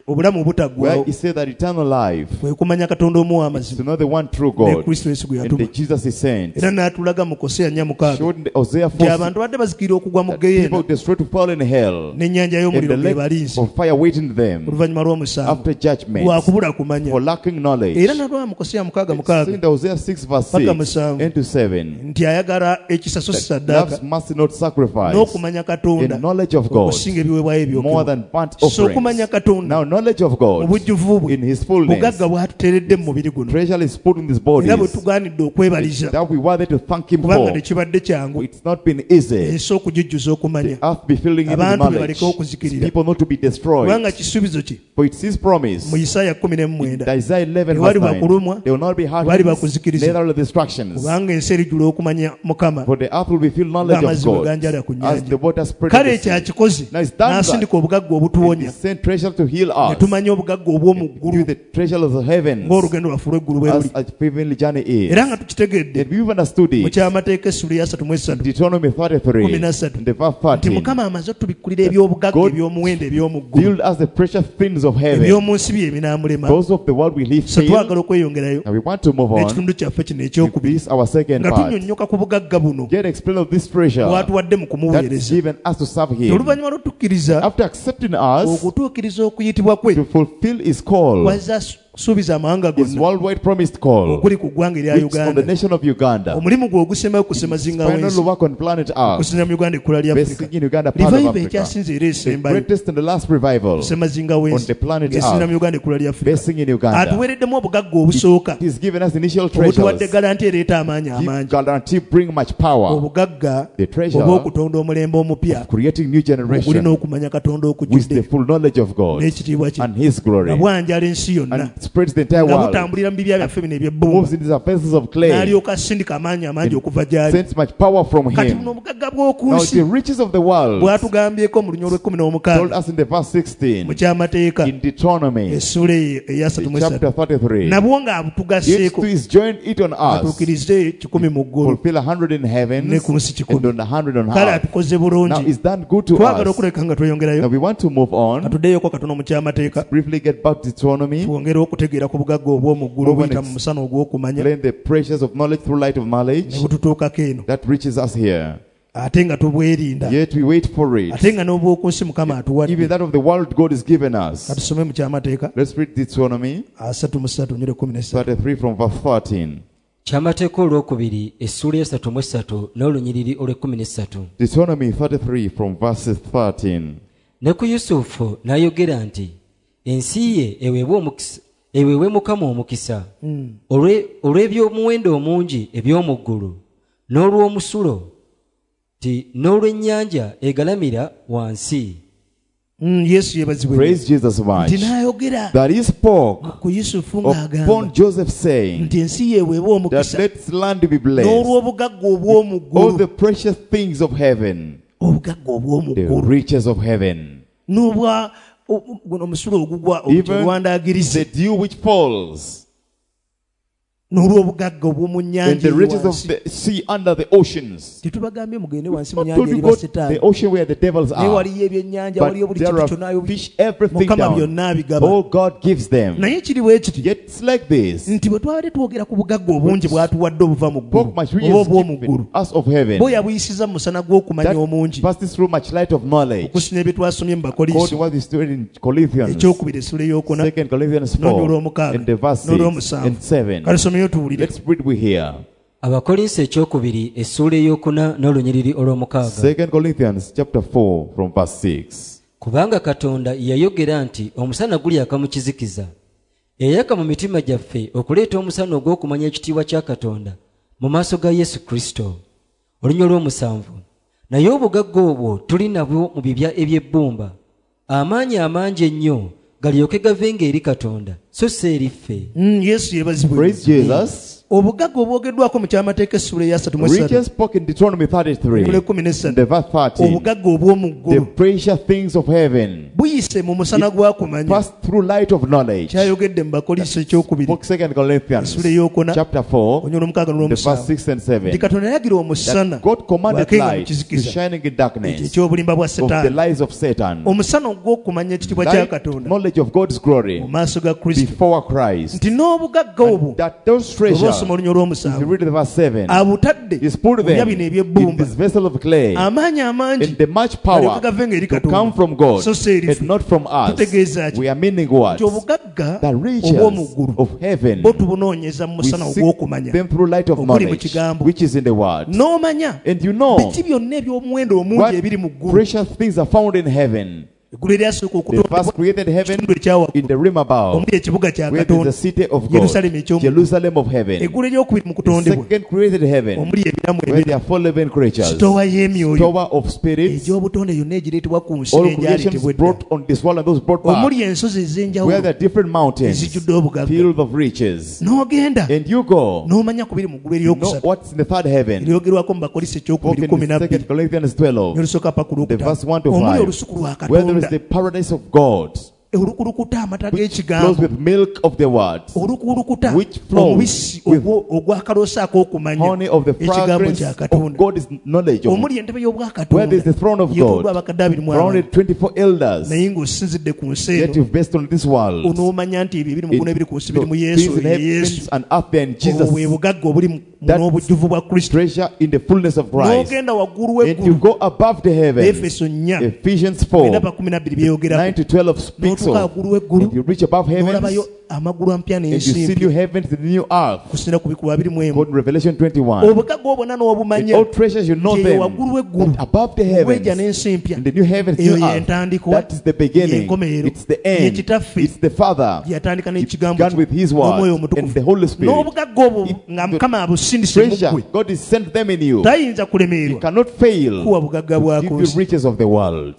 obulamu where obutaggwaawo he said that eternal life kwe kumanya katonda omu is to w'amazima know the one true ne God kristo yesu gwe and the yatuma Jesus he sent. era n'atulaga mu koseya nnya mukaaga Showed in the Hosea nti four abantu badde bazikirira okugwa mu that people geyeena destroyed to fall in hell n'ennyanja and y'omuliro the ge lake balinzi of fire waiting them oluvannyuma lw'omusango after judgment lwa kubula kumanya for lacking knowledge. era nalwa mu koseya mukaaga It's mukaaga in the Hosea six verse paka six musanvu and to seven. nti ayagala ekisaso si saddaaka Loves mercy not sacrifice n'okumanya katonda and knowledge of God okusinga ebiweebwayo more ebyokebwa than burnt so okumanya offerings. katonda Now knowledge of God obujjuvu bwe in his fullness, bugagga bwatuteeredde mu mubiri guno treasure is put in these era bwe bodies tugaanidde okwebaliza that we worthy to thank him kubanga for. tekibadde kyangu It's not been easy. ensi okujujjuza okumanya The earth be filling in with abantu knowledge. bebaleke okuzikirira People not to be destroyed. kubanga kisuubizo kye For it's his promise. mu Isaaya kumi n'emwenda Isaiah eleven Tewali verse nine. bakulumwa, They will not be hurt, tewali bakuzikiriza. neither will the destructions. kubanga ensi erijjula okumanya mukama For the earth will be filled knowledge of ng'amazzi bwe God ganjala ku as nnyanja the water spread kale on the sea. ekyakikoze Now it's done that. n'asindika obugagga He obutuwonya sent treasure to heal ne us. tumanya obugagga obw'omu ggulu Give the treasure of the heavens ng'olugendo lwaffe lw'eggulu bwe as luli a heavenly journey is. era nga tukitegedde And we've understood mu it. kyamateeka essula ya ssatu mu esatu Deuteronomy thirty-three, kumi na ssatu. in the verse nti thirteen. mukama amaze otubikkulira eby'obugagga God eby'omuwendo eby'omu ggulu Build us the precious things of heaven. eby'omu nsi bye ebinaamulema Those of the world we live so fail. twagala okweyongerayo And we want to move on n'ekitundu kyaffe kino to ekyokubiri this our second nga part. tunnyonnyoka ku bugagga buno Get explain of this treasure bwatuwadde mu that's kumuweereza given us to serve him. oluvannyuma lw'otukkiriza After accepting us okutuukiriza okuyitibwa kwe to fulfill his call, wazza suubiza amawanga his gonna worldwide promised call, okuli ku ggwanga erya which is on the uganda nation of Uganda. omulimu gwe ogusembayo kusemazinga Final wensi work on planet Earth. kusinza mu uganda ekkula lya Basing afurika in Uganda, part of revival Africa. ekyasinze era The esembayo greatest and the last revival kusemazinga on wensi the planet ng'esinza mu Earth. uganda ekkula lya afurika Basing in Uganda. atuweereddemu obugagga obusooka He's given us initial obutuwadde treasures. galanti ereeta amaanyi Give amangi guarantee bring much power. obugagga The treasure oba okutonda omulembe omupya Creating new ogulina generation okumanya katonda with the okujjudde full knowledge of God n'ekitiibwa kye and his nga glory. bwanjala ensi yonna And spreads the entire nga world. butambulira mu bibya byaffe bino eby'ebbumba Moves into the vessels of clay. n'alyoka asindika amaanyi amangi okuva gy'ali Sends much power from kati him. buno obugagga bw'oku Now nsi the riches of the world bwatugambyeko mu lunya olw'ekkumi told n'omukaaga us in the verse sixteen mu kyamateeka in Deuteronomy essula eyo eya ssatu mu chapter esatu thirty-three. nabwo It ng'abutugaseeko too is joined it on us. atuukirize kikumi mu ggulu Fulfill a hundred in heaven ne ku nsi and kikumi on a hundred on kale earth. atukoze Now bulungi is done good to twagala us. okuleka nga Now tweyongerayo we want to move on. katuddeeyoko katono mu kyamateeka Briefly get back to Deuteronomy. twongere okutegeera ku bugagga obw'omu ggulu obuyita mu musana ogw'okumanya Learn the treasures of knowledge through light of knowledge ne bututuukako eno that reaches us here. ate nga tubwerinda Yet we wait for it. ate nga n'obw'oku nsi mukama atuwadde Even that of the world God is given us. katusome mu kyamateeka Let's read Deuteronomy asatu mu ssatu nyire kumi n'essatu thirty-three from verse thirteen. kyamateeka olwokubiri essula esatu mu esatu n'olunyiriri olw'ekkumi n'essatu. Deuteronomy thirty-three from verses thirteen. ne ku yusufu n'ayogera nti ensi ye eweebwe omukisa eweebwe mukama omukisa olwe- olw'ebyomuwendo omungi eby'omu ggulu n'olw'omusulo ti n'olw'ennyanja egalamira wansi. Mm, yesu yebazibwe Praise Jesus much. nti n'ayogera That he spoke ku yusufu upon ng'agamba Joseph saying nti ensi yeeweebwa that omukisa let land be blessed. n'olw'obugagga obw'omu All ggulu the precious things of heaven, obugagga obw'omu the ggulu riches of heaven, n'obwa o- o- guno omusulo ogugwa even olwandaagirize the dew which falls, n'olw'obugagga obw'omu and nnyanja the eri riches of wansi the sea under the oceans. tetubagambye mugende wansi mu Not nnyanja told you eri go to basetaani the ocean where the devils naye are, waliyo ebyennyanja but waliyo buli there kintu are kyonna fish, everything mukama down. byonna abigaba Oh, God gives them. naye kiri bwe kiti Yet it's like this. nti bwe twabadde twogera ku bugagga obungi bwatuwadde obuva mu ggulu Spoke much oba riches obw'omu ggulu given us of heaven. bo yabuyisiza mu musana gw'okumanya omungi That passes through much light of knowledge. okusina ebye twasomye mu According to bakolinso what we studied in Corinthians, ekyokubiri essula ey'okuna Second Corinthians n'onya four, olw'omukaaga and the verse six n'olw'omusanvu and seven. katusomeyo tuwulire Let's read we here. abakolinso ekyokubiri essuula ey'okuna n'olunyiriri olw'omukaaga. Second Corinthians chapter four from verse six. kubanga katonda yayogera nti omusana gulyaka mu kizikiza eyaka mu mitima gyaffe okuleeta omusana ogw'okumanya ekitiibwa kya katonda mu maaso ga yesu kristo. olunya olw'omusanvu naye obugagga obwo tuli nabwo mu bibya eby'ebbumba amaanyi amangi ennyo galyoke gavenga eri katonda so si eri ffe. Mm, yesu yebazibwe Praise Jesus. obugagga obwogeddwako mu kyamateeka essula eya asatu mu esatu Riches spoke in Deuteronomy thirty-three, Kule kumi in n'essatu. the verse thirty. obugagga obw'omu The ggulu precious things of heaven buyise mu musana gwa kumanya pass through light of knowledge. kyayogedde mu bakolinso ekyokubiri Book Second Corinthians, essula eyokuna chapter four, onyola omukaaga the verse n'olwomusanvu six and seven. nti katonda yagira omusana That God commanded bwakenga mu light to kizikiza shining in ekyo darkness ekyobulimba bwa of the setaani lies of Satan. omusana ogw'okumanya ekitiibwa kya Light, katonda knowledge of God's glory mu maaso ga kristo before Christ. nti n'obugagga obwo That those treasures, olw'osoma olunya if you olw'omusanvu read the verse seven, abutadde is put mu bya them bino in eby'ebbumba this vessel of clay, amaanyi amangi in the much galyoke power gave ng'eri to katonda come from God so si eri and ffe. not from us. Tutegeeza ki? We are meaning what? nti obugagga The obw'omu riches ggulu of heaven, bo tubunoonyeza mu we musana seek ogw'okumanya them through light of oguli mu knowledge, kigambo which is in the word. n'omanya And you know biki byonna eby'omuwendo omungi what ebiri mu ggulu precious things are found in heaven. eggulu eryasooka The okutondebwa first created heaven ekitundu ekyawaggulu in the rim above, omuli ekibuga kya where there is katonda the city of God, Jerusalem ekyomu Jerusalem of heaven. eggulu eryokubiri mu The kutondebwa second created heaven, omuli ebiramu where ebiri there are four living creatures, sitowa y'emyoyo tower of spirits, egy'obutonde yonna egireetebwa ku nsi all creations n'egyaleetebwa edda brought on this world and those brought back, omuli ensozi where ez'enjawulo there are different mountains ezijjudde obugagga filled of riches. n'ogenda And you go, n'omanya ku biri mu ggulu you know eryokusatu what's in the third heaven. eryogerwako mu bakolisi ekyokubiri Spoken kumi in nabbiri Second Corinthians twelve, n'olusooka paka ku the verse one to lwokutaano omuli five, olusuku lwa where there is katonda the paradise of God, olukulukuta amata which flows g'ekigambo with milk of the word, olukulukuta which flows omubisi with ogwo- ogw'akaloosa ak'okumanya honey of the ekigambo fragrance kya of katonda God's knowledge, of, omuli entebe where there y'obwakatonda is the throne of yeetoddwa God, abakadde abiri mu surrounded abana twenty-four elders, naye ng'osinzidde ku nsi yet eno you've based on this world. onoomanya nti ebyo ebiri mu ggulu ebiri ku nsi biri mu It- yesu things in oyo ye yesu heavens and earth, there in obwo Jesus, bwe bugagga obuli mu- That- n'obujjuvu bwa kristo treasure in the fullness of Christ. n'ogenda waggulu And you w'eggulu go above the heavens. efeso nnya Ephesians four, era bakumi nabbiri byeyogerako nine to twelve speaks n'otuuka of. waggulu w'eggulu And you reach above n'olabayo heavens, amagulu ampya and you n'ensi see empya new heavens and new earth. kusinira ku bikuba biri mu emu Quote Revelation twenty-one. obugagga obwonna And n'obumanya all treasures you know nti eyo them. waggulu w'eggulu That above the wejja heavens, n'ensi empya in the new heavens, eyo new earth, yentandikwa that is the beginning. yenkomerero It's the end. yekitaffe It's the Father. yatandika It n'ekigambo began with His word n'omwoyo and omutukuvu the Holy Spirit. n'obugagga obwo It- nga the mukama abusindise mu Treasure, ggwe God has sent them in you. tayinza You kulemererwa cannot fail kuwa bugagga to bwako give you nsi riches of the world.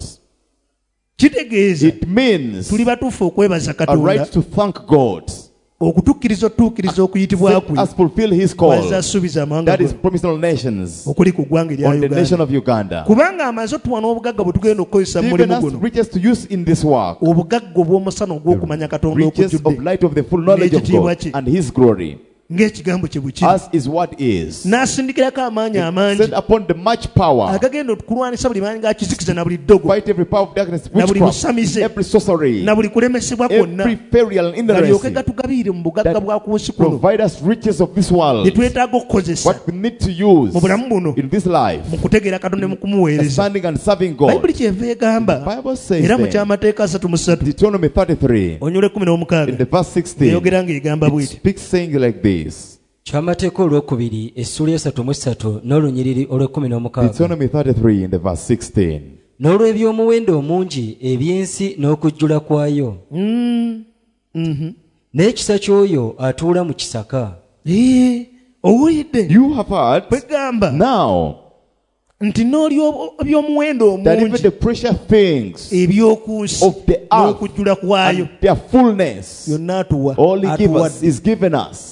kitegeeza It means tuli batuufu okwebaza a katonda right to thank God. okutukkiriza otutuukiriza okuyitibwa Let kwe us fulfill His call. wazza asuubiza amawanga That is gonna promised on nations, okuli ku ggwanga erya on the nation uganda of Uganda. kubanga amaze otuwa n'obugagga bwe tugenda okukozesa mu Given mulimu us guno riches to use in this work. obugagga obw'omusana ogw'okumanya katonda Riches of okujjudde light of the full knowledge of N'ekitiibwa God kye. and His glory. ng'ekigambo kye bwe kiri As is what is. n'asindikirako amaanyi amangi Sent upon the much power. agagenda okulwanisa buli maanyi ga kizikiza na buli ddogo Fight every power of darkness, Na buli witchcraft, busamize. every sorcery, na buli kulemesebwa kwonna every burial and galyoke ignorance. gatugabiire mu bugagga That bwa ku nsi kuno Provide us riches of this bye world. twetaaga okukozesa What we need to use mu bulamu buno in this life. mu kutegeera katonda mu kumuweereza Standing and serving God. bayibuli kyeva egamba The Bible says era mu then, kyamateeka asatu mu ssatu Deuteronomy thirty-three, onyole kumi n'omukaaga in the verse sixteen, eyogera ng'egamba it bw'eti speaks saying like this. kyamateeka olwokubiri essula esatu mu ssatu n'olunyiriri olw'ekkumi n'omukaaga Deuteronomy thirty-three in the verse sixteen. n'olw'ebyomuwendo omungi eby'ensi n'okujjula kwayo Mm, mhm. n'ekisa ky'oyo atuula mu kisaka Ee, owulidde You have heard bwegamba now nti n'olyo ebyomuwendo that even omungi the precious things eby'oku nsi of the earth n'okujjula kwayo and their fullness, yonna atuwa all He gives us atuwadde is given us.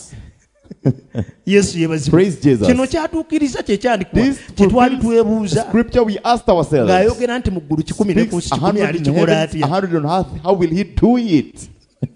yesu yebazibwa Praise Jesus. kino kyatuukiriza kye kyandikwa This kye twali fulfills the twebuuza scripture we asked ourselves. ng'ayogera nti mu ggulu kikumi ne ku nsi Speaks a kikumi hundred ali in kikola heaven, a atya hundred on earth. How will He do it?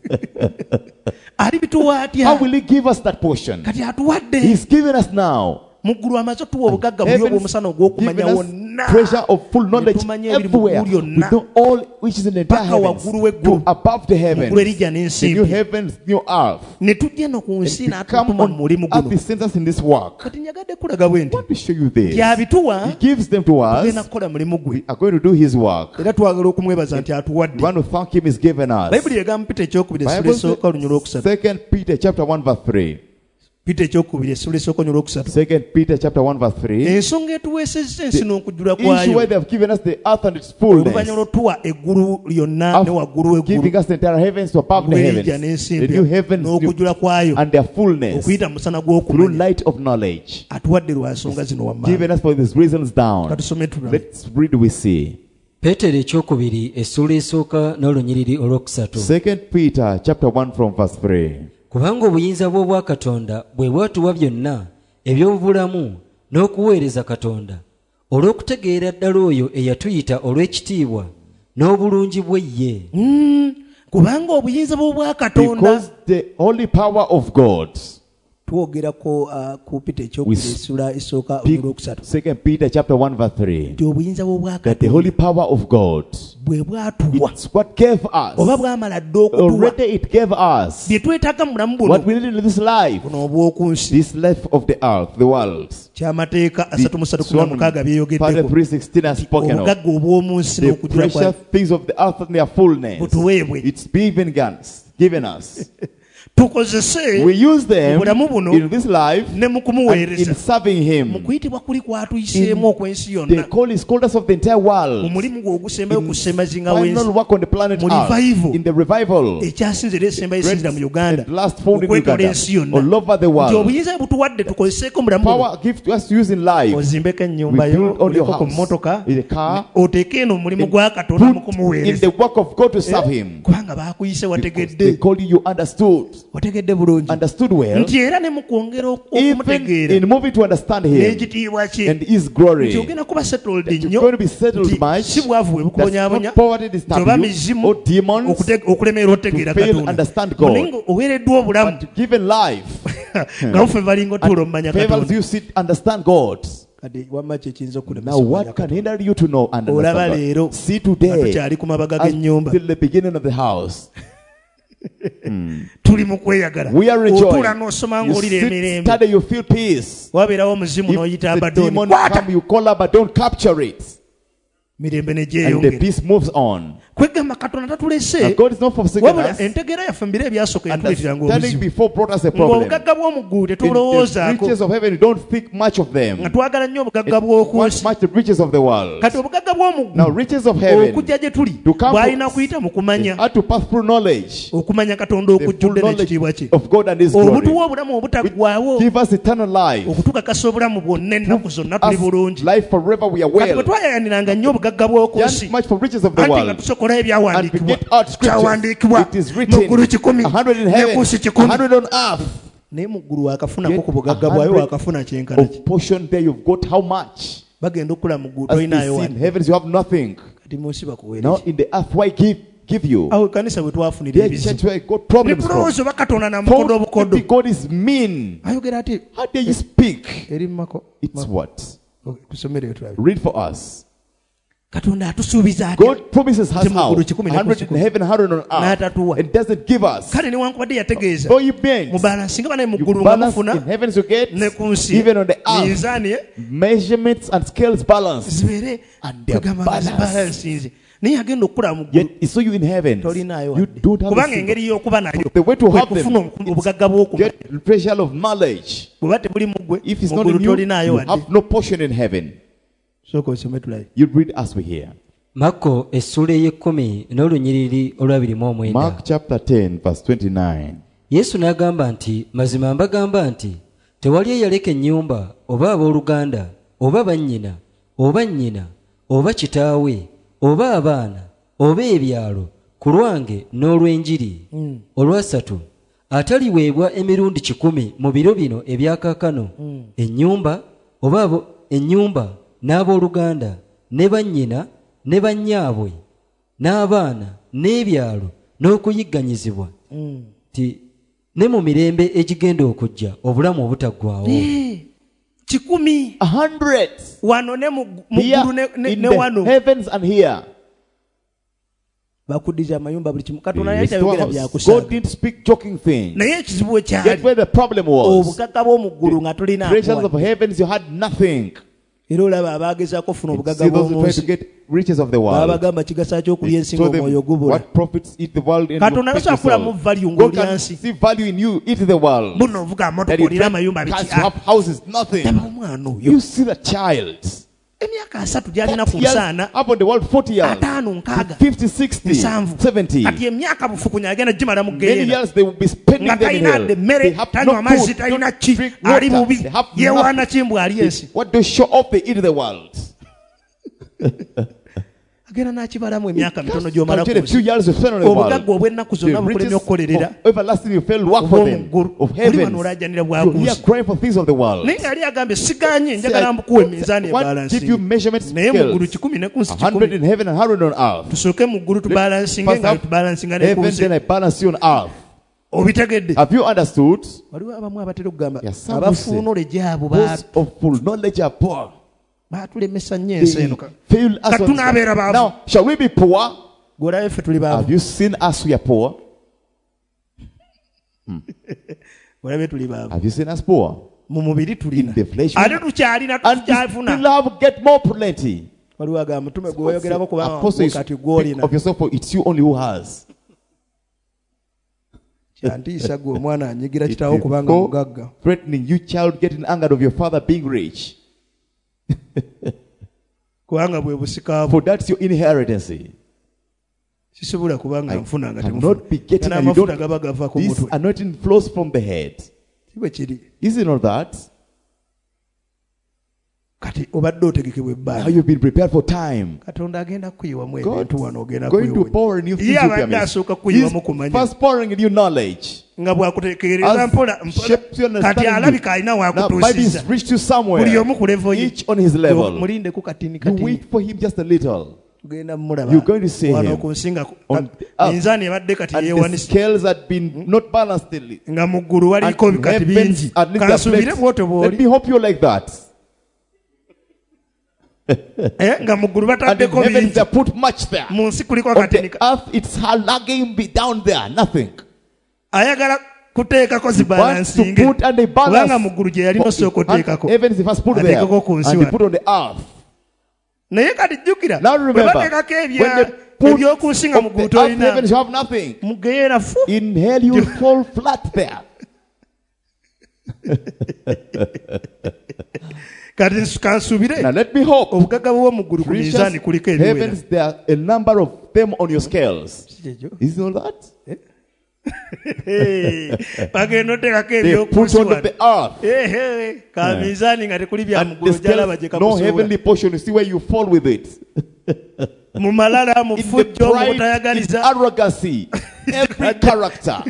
ali bituwa How atya will He give us that portion? kati atuwadde He's given us now. mu ggulu amaze otuwa obugagga buli Heaven's obw'omusana given ogw'okumanya us wonna treasure of full knowledge tumanye ebiri mu everywhere. ggulu We lyonna. know all which is in the entire Paka heavens waggulu w'eggulu. to above the mu ggulu heavens. erijja n'ensi The new empya heavens, new earth. ne tujja no ku nsi And to come n'atutuma mu on mulimu earth, guno He sends us in this work. kati nyagadde kulaga bwe nti I want to show you this. gyabituwa He gives them to tugenda us. kukola mulimu gwe We are going to do His work. era twagala okumwebaza nti We atuwadde want to thank Him. He's given us. bayibuli egamba pita ekyokubiri essula Bible esooka olunyula says, okusatu Second Peter chapter one verse three. pita ekyokubiri essula esooka olunyula okusatu Second Peter chapter one verse three. ensonga etuweesezza ensi n'okujjula Issue where kwayo they have given us the earth and its oluvannyuma fullness. lwotuwa eggulu lyonna ne waggulu Of giving w'eggulu us the entire heavens to above the lwerijja heavens. n'ensi The new empya heavens new- n'okujjula kwayo and their fullness okuyita mu musana through gw'okumanya light of knowledge. atuwadde lwa nsonga zino Given wammanga us for these reasons down. katusome tula Let's read we see. peetero ekyokubiri essula esooka n'olunyiriri olwokusatu Second Peter chapter one from verse three. kubanga obuyinza bw'obwa Katonda bwe bwatuwa byonna eby'obulamu n'okuweereza Katonda olw'okutegeera ddala oyo eyatuyita olw'ekitiibwa n'obulungi bwe ye. Mm, kubanga obuyinza bw'obwa Katonda. Because the holy power of God. Twogerako uh, ku Peter ekyokusula esooka olwokusatu. Second Peter chapter one verse three. Nti obuyinza bw'obwa That the Katonda holy power of God. bwe bwatuwa. It's what gave us. Oba bwamala dda okutuwa. Already it gave us. Bye twetaaga mu bulamu buno. What we need in this life. Buno obw'oku nsi. This life of the earth, the world. Kyamateeka asatu mu ssatu kumi na mukaaga byeyogeddeko. three sixteen has spoken of. Obugagga obw'omu nsi The n'okujjula kwa precious things of the earth and their fullness. butuweebwe. It's given us. Given us. Tukozese We use them obulamu buno in this life ne mu and in kumuweereza. serving Mu Him. kuyitibwa kuli kwatuyiseemu okwensi The yonna. call is called us of the entire Mu world. mulimu gwe ogusembayo ku ssembazinga Final w'ensi. work on the planet Mu Earth. revival. In the revival. Ekyasinze era esembayo esinzira mu Uganda. The last found in Okwetola Uganda. ensi yonna. All over the Nti world. obuyinza butuwadde tukozeseeko mu bulamu buno. Power gift to us to use in life. Ozimbeko ennyumba We yo, build on your oliko ku house, mmotoka, in a car, oteeke eno omulimu gwa Katonda mu Put in kumuweereza. the work of God to serve Him. Kubanga baakuyise Because they wategedde. call you, you understood. Wategedde bulungi. Understood well. Nti era ne mu kwongera ok- Even okumutegeera in moving to understand Him n'ekitiibwa kye. and His glory. Nti ogenda kuba settled That you're nnyo. going to be settled Nti much. si bwavu bwe That's bukulonyaabonya. not poverty Nti disturb oba you mizimu or demons. okute- okulemererwa otegeera to fail Katonda. understand God. Naye nga oweereddwa obulamu But given life. nga bufe balinga otuula omumanya Favors Katonda. you sit understand God. Kati wamma kye kiyinza okulemesa Now okumanya what can Katonda. hinder you to know and Olaba understand leero God? See nga today. tukyali ku mabaga As g'ennyumba. till the beginning of the house. Tuli mu kweyagala. We are Otuula rejoicing. n'osoma You ng'olira sit, emirembe. study, you feel peace. Wabeerawo omuzimu If n'oyita the abaddoni. demon Kwata! come, you call her, but don't capture it. Mirembe ne And the gyeyongera. peace moves on. Kwegamba Katonda tatulese. Now God is not forsaken Wabula us. entegeera yaffe mu biro ebyasooka yatuleeteranga Understanding obuzibu. before brought us a problem. Ng'obugagga bw'omu ggulu In the tetulowoozaako. riches of heaven, you don't think much of them. Nga twagala nnyo obugagga bw'oku Want nsi. much the riches of the world. Kati obugagga bw'omu Now ggulu riches of heaven, okujja gye tuli to come bw'alina to- kuyita mu kumanya. had to pass through knowledge. Okumanya Katonda The full okujjudde n'ekitiibwa knowledge kye. of God and His glory. Obutuwa obulamu obutaggwaawo. Give us eternal life. Okutukakasa obulamu bwonna ennaku zonna tuli Us bulungi. life forever we are Kati bwe well. twayayaniranga nnyo obugagga bw'oku nsi. Yearn much for riches of the Anti nga world. tusokola And we ebyawandiikibwa. get out scriptures. Kyawandiikibwa It is mu written. ggulu kikumi A hundred in ne heaven. ku nsi A kikumi. hundred on earth. Naye mu ggulu wakafunako Get ku bugagga a bwayo hundred wakafuna kyenkana ki. Of portion there you've got how much? Bagenda okula mu ggulu As they tolinayo see in wadde. heavens you have nothing. Kati mu nsi bakuweereza. Now in the earth why give give you? Awo ekkanisa bwe twafunira There ebizibu. church where I got problems from. Nebulowooza oba Katonda na mukodo Thought obukodo. maybe God is mean. Ayogera ati How dare you speak? eri mu mako. It's what? Okay, tusomereyo tulabe. Read for us. Katonda atusuubiza atya. God promises us Nti mu how? ggulu kikumi A ne ku hundred nsi in kumi. heaven, a hundred on earth. N'atatuwa. And doesn't give us. Kale newankubadde yategeeza. Though you bend, Mu balansi nga banaye mu you ggulu nga balance mufuna in heavens you get, ne ku nsi. even on the earth, Miizaani ye measurements and scales balance. zibeere And they're kwegamba nga balanced. zibalansinze. Naye agenda okukula mu ggulu. Yet he saw you in heaven. Tolinayo You wadde. don't have a Kubanga single. engeri y'okuba nayo. The way to kwe have them, kufuna obu- obugagga bw'okumanya. get the treasure of knowledge. Bw'oba tebuli mu ggwe, If it's mu not ggulu in you, tolinayo you wadde. have no portion in heaven. Sooka osome tulabe. You read as we hear. Makko essula ey'ekkumi n'olunyiriri olwabiri mu omwenda. Mark chapter ten, verse twenty-nine. Yesu n'agamba nti mazima mbagamba nti tewali eyaleka ennyumba oba abooluganda oba bannyina oba nnyina oba kitaawe oba abaana oba ebyalo ku lwange n'olw'enjiri Mm. olwasatu ataliweebwa emirundi kikumi mu biro bino ebyakaakano Mm. ennyumba oba abo, ennyumba n'abooluganda ne bannyina ne bannyaabwe n'abaana n'ebyalo n'okuyigganyizibwa Mm. ti ne mu mirembe egigenda okujja obulamu obutaggwaawo. Eh, kikumi A hundred. wano ne mu mu Here ggulu ne- ne in ne the wano heavens and here. bakuddiza amayumba buli kimu. Katonda In yali the tayogera storehouse. God byakusaaga. didn't speak joking things. Naye ekizibu we Yet kyali where the problem was, obugagga bw'omu ggulu nga tulina treasures of heavens, you had nothing. era olaba abaagezaako ofuna See obugagga those who bw'omu try to nsi get riches of the baba world. bagamba kigasa ky'okulya ensi Told them, ng'omwoyo gubula. what profits eat the world and Katonda you feed tasobola yourself. kulamu value God ng'olya can nsi. see value in you, eat the world. buno ovuga That motoka you olina drive amayumba cars, biki you have houses, nothing. aba omwana oyo You see the child. emyaka asatu gy'alina ku Years nsaana up on the world, forty years. ataano nkaaga fifty, sixty, nsanvu seventy. kati emyaka bufukunya agenda gimala mu Many geyeena years they will be spending nga them in talina hell. adde emmere They have tanywa no amazzi food, talina don't ki drink ali water. bubi They have yeewaana nothing. ki mbw ali ensi What they show off, they eat the world. agenda n'akibalamu emyaka mitono Just gy'omala calculate a few ku years you spend on the obugagga world. obw'ennaku The zonna bukulemye riches okukolerera of everlasting you fail work for them, obw'omu ggulu of oli heaven. wano olajjanira You hear bwakuusi crying for things of the world. naye ng'ali agambye siganye Say, njagala I mbukuwa eminzaani want to give you ebalansinga measurements naye mu ggulu scales. kikumi ne ku nsi A hundred kikumi in heaven and hundred on earth. tusooke mu ggulu tubalansinge First nga up, tubalansinga ne ku heaven, nsi then I balance you on earth. obitegedde Have you understood? waliwo abamu abatera okugamba Yes, some who say, abafuunule gyabo Those of full knowledge are poor. baatulemesa nnyo ensi They eno fail us. Kati on this tunaabeera earth. baavu. Now, shall we be poor? gwolabe ffe tuli Have baavu you seen us? We are poor. gwolabe tuli baavu Have you seen us poor? mu mubiri tulina In the flesh, ate tukyalina and we tukyafuna still have get more plenty. waliwo agamba mutume gweoyogerako kubanga Apostle, you kati speak gwolina of yourself, for it's you only who has. kyantiisa gwe omwana anyigira It kitaawo is kubanga so mugagga threatening you, child, getting angered of your father being rich. kubanga bwe busika For that's your inheritance. sisobola kubanga nfuna nga Cannot be getting, and you amafuta don't. gaba gava ku This mutwe anointing flows from the head. kibwe kiri Is it not that? kati obadde otegekebwa Now ebbanga you've been prepared for time. katonda agenda kuyiwamu God ebintu wano ogenda going to kuyiwamu pour in you things ye you abadde can miss. asooka He's kuyiwamu kumanya first pouring in you knowledge. nga bwakutekereza As mpola mpola shapes your kati understanding alabika alina you. Now maybe wakutuusiza he's reached you somewhere. buli omu ku levo ye Each on his level. mulindeku katini You katini wait for him just a little. tugenda mumulaba You're going to see wano him ku nsinga on the earth. minzaani ebadde kati And the yeewanise scales had been not balanced. nga mu ggulu And waliko bikati bingi heavens, at least the kansuubire plates. bwotyo Let bw'oli me hope you're like that. Eh, nga mu ggulu And in bataddeko heavens bingi they put much there. mu nsi kuliko On akatini the earth it's lagging be down there. Nothing. ayagala kuteekako Wants to zibalansinge put and they kubanga balance. mu ggulu gye yalina osooka And oteekako heavens they first put there. Ateekako ku nsi And they wano. put on the earth. naye kati jjukira Now bwe remember, bateekako when ebya- they put ebyoku nsi nga mu on the ggulu earth heavens tolina you have nothing. mugeyeera fu In hell you will fall flat there. kati nsu- kansuubire Now let me hope. obugagga bw'omu ggulu ku Riches, minzaani kuliko ebiwera heavens, there are a number of them on your scales. Kyekyo. Is it not that? Hey, bagenda oteekako They ebyoku put nsi on wano the earth. ehe ka minzaani nga tekuli bya And the muggulu gyalaba scales, gye no kakusuula heavenly portion. You see where you fall with it. mu malala mu In the ffujjo mu pride, in butayagaliza arrogancy, every character.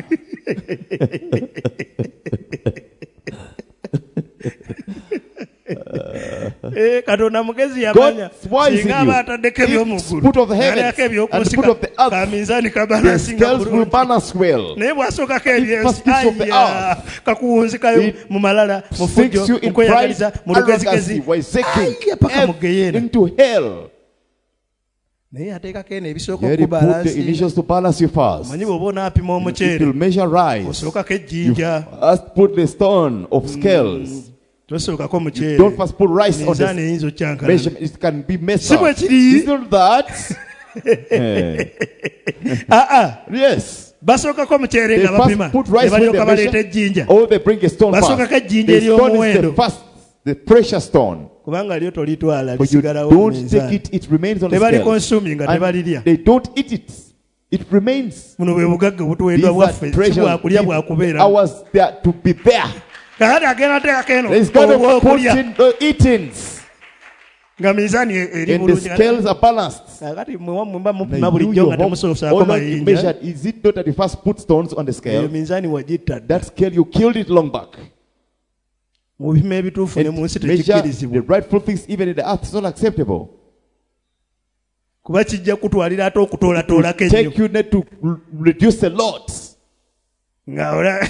Eh, katonda mugezi yamanya God's wise in singa you. aba ataddeko ebyomu If ggulu put of the heavens naliyako ebyoku and nsi put of the ka- earth, ka minzaani The kabalansinga scales will bulungi balance well. naye bwasookako first piece of the ebyensi kakuwunzikayo It mu malala mu ffujjo Sinks you mu in kweyagaliza pride, mu lugezigezi arrogancy, while sinking Ayi, paka mu geyeena into hell. naye ateekako eno ebisooka Here he put the okubalansinga initials to balance you first. manyi bw'oba onaapima It omuceere will measure rice. osookako You ejjinja first put the stone of scales. tosookako Don't muceere first put rice on minzaani the eyinza okyankalana measurement. It can be messed Si bwe up. kiri. Isn't that? Eh, aa yes. basookako omuceere They nga bapima first put ne rice when balyoka they baleeta measure. ejjinja Or they bring a stone Basookako first. ejjinja The stone is ery'omuwendo. the first, the precious stone. kubanga lyo tolitwala But you lisigalawo mu don't take minzaani it, it remains on the tebali scales. consuming nga And tebalirya they don't eat it. It remains. buno bwe bugagga These butuweddwa are bwaffe si treasures. bwakulya bwakubeera Ours there to be there. kakati agenda ateekako eno He's going to put obwokulya in the eatings. nga minzaani eri And the bulungi scales are balanced. kakati mwe mba They mupima do bulijjo your nga hope. temusosaako All that you mayinja measured, is it not that you first put stones on the eyo scale? minzaani wagitta dda That scale, you killed it long back. mu bipimo ebituufu ne mu nsi And measure the tekikkirizibwa rightful things even in the earth is not acceptable. kuba kijja kutwalira ate okutoolatoolako ennyo Take you need to r- reduce a lot. nga ola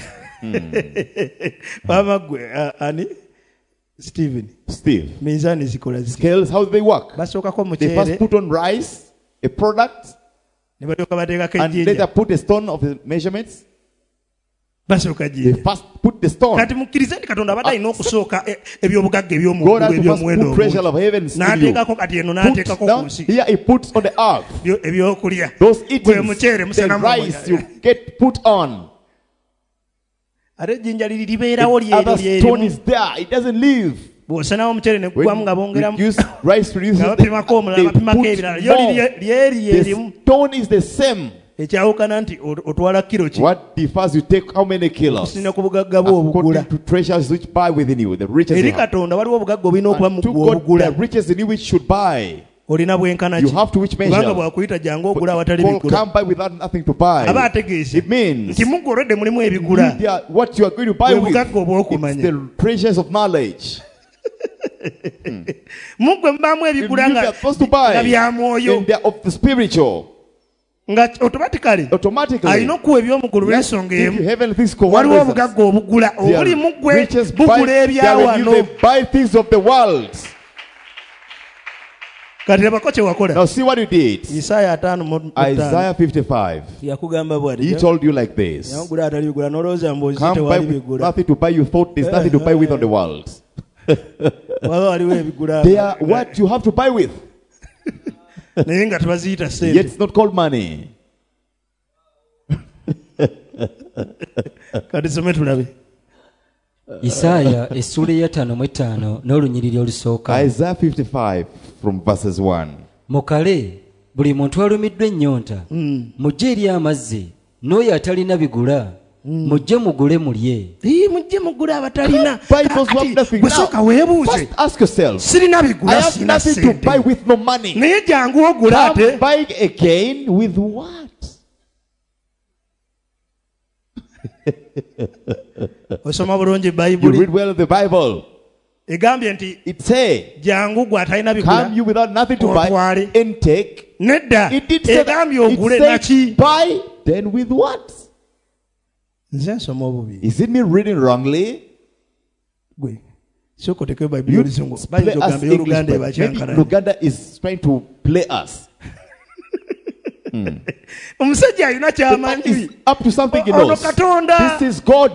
maama gwe a- ani Stephen Steve, minzaani zikola zitya scales, how do they work? basookako They first muceere put on rice, a product, ne balyoka bateekako and later ejjinja put a stone of the measurements. basooka They jinja first put the stone. kati mukkirize nti katonda abadde alina okusooka e- ebyobugagga God ebyomuggulu has to first ebyomuwendo put treasure obungi of heaven in you. n'ateekako kati eno n'ateekako Put ku down, nsi here he puts on the earth. Ebyo- ebyokulya Those gwe eatings, muceere the musana rice you get put on. ate ejjinja liri libeerawo The lyero other stone lyerimu is there. It doesn't leave. bw'osanawo omuceere ne When gugwamu nga bongeramu reduce rice reduces, nga bapimako omulala they bapimako put ebirala lyo more. liri- lyeri The erimu stone is the same. ekyawukana nti ot- otwala kiro ki What differs, you take how many kilos? okusinda ku bugagga bwe obugula According to treasures which buy within you, the riches eri you have. katonda waliwo obugagga obulina okuba mu And to gwe God, obugula the riches in you which should buy. olina bwenkana You ki have to which kubanga measure? bwakuyita jangu ogula awatali Call, bigula come by without nothing to buy. aba ategeeza It means nti muggolodde mulimu ebigula you- they are- what you are going to buy Bwe with, bugagga obw'okumanya. it's the treasures of knowledge. muggwe mubaamu You ebigula you nga are supposed to buy nga bya mwoyo and they are of the spiritual. nga automatically Automatically, alina okuwa eby'omugulu lw'ensonga if you emu heavenly things for one waliwo reason, obugagga obugula they obuli are muggwe riches buy, bugula they ebya are wano you, they buy things of the world. kati labako kye wakola Now see what you did. isaaya ataano mu ttaano Isaiah fifty-five. yakugamba He bw'ati told you like this. yawugula atali bigula n'olowooza mbu Come buy tewali with bigula nothing to buy. You thought there's nothing to buy with on the world. waba waliwo ebigula They are what you have to buy with. naye nga tebaziyita Yet sente it's not called money. kati some tulabe isaaya essula eyataano mu etaano n'olunyiriri olusooka. Isaiah fifty-five from verses one. Mukale buli muntu alumiddwa ennyonta mujje eri amazzi n'oyo atalina bigula mujje mugule mulye. ii mujje mugula abatalina Buy those who have nothing. gwesooka Now, weebuuze first ask yourself, sirina I bigula have sirina nothing to buy sente with no money. naye jangu ogula Come ate buy again with what? osoma bulungi You bayibuli read well the Bible. egambye nti It say, jangu gwe atalina bigula come you without nothing to buy otwale and take. nedda It did say that. egambye It ogule said, naki buy then with what? nze nsoma obubi Is it me reading wrongly? gwe sooka otekeyo bayibuli You oluzungu play bayinza us ogamba English, ey'oluganda but maybe ebakyankalanya Uganda is trying to play us. omusajja alina That kyamanyi is up to something he ono knows. katonda This is God.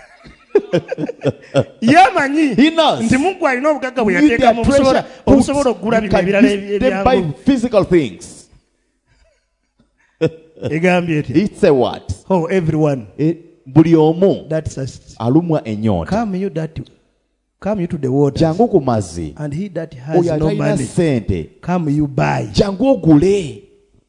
yamanyi He knows. nti mungu alina obugagga bwe With yateeka their mu treasure, obusobola okugula you bino can ebirala use them buy ebyangu physical things. egambye eti It's a what? oh everyone Eh, buli omu that thirsts alumwa ennyonta. come you that come you to the water Jangu ku mazzi. and he that has Oyo no atalina money ssente. come you buy Jangu ogule.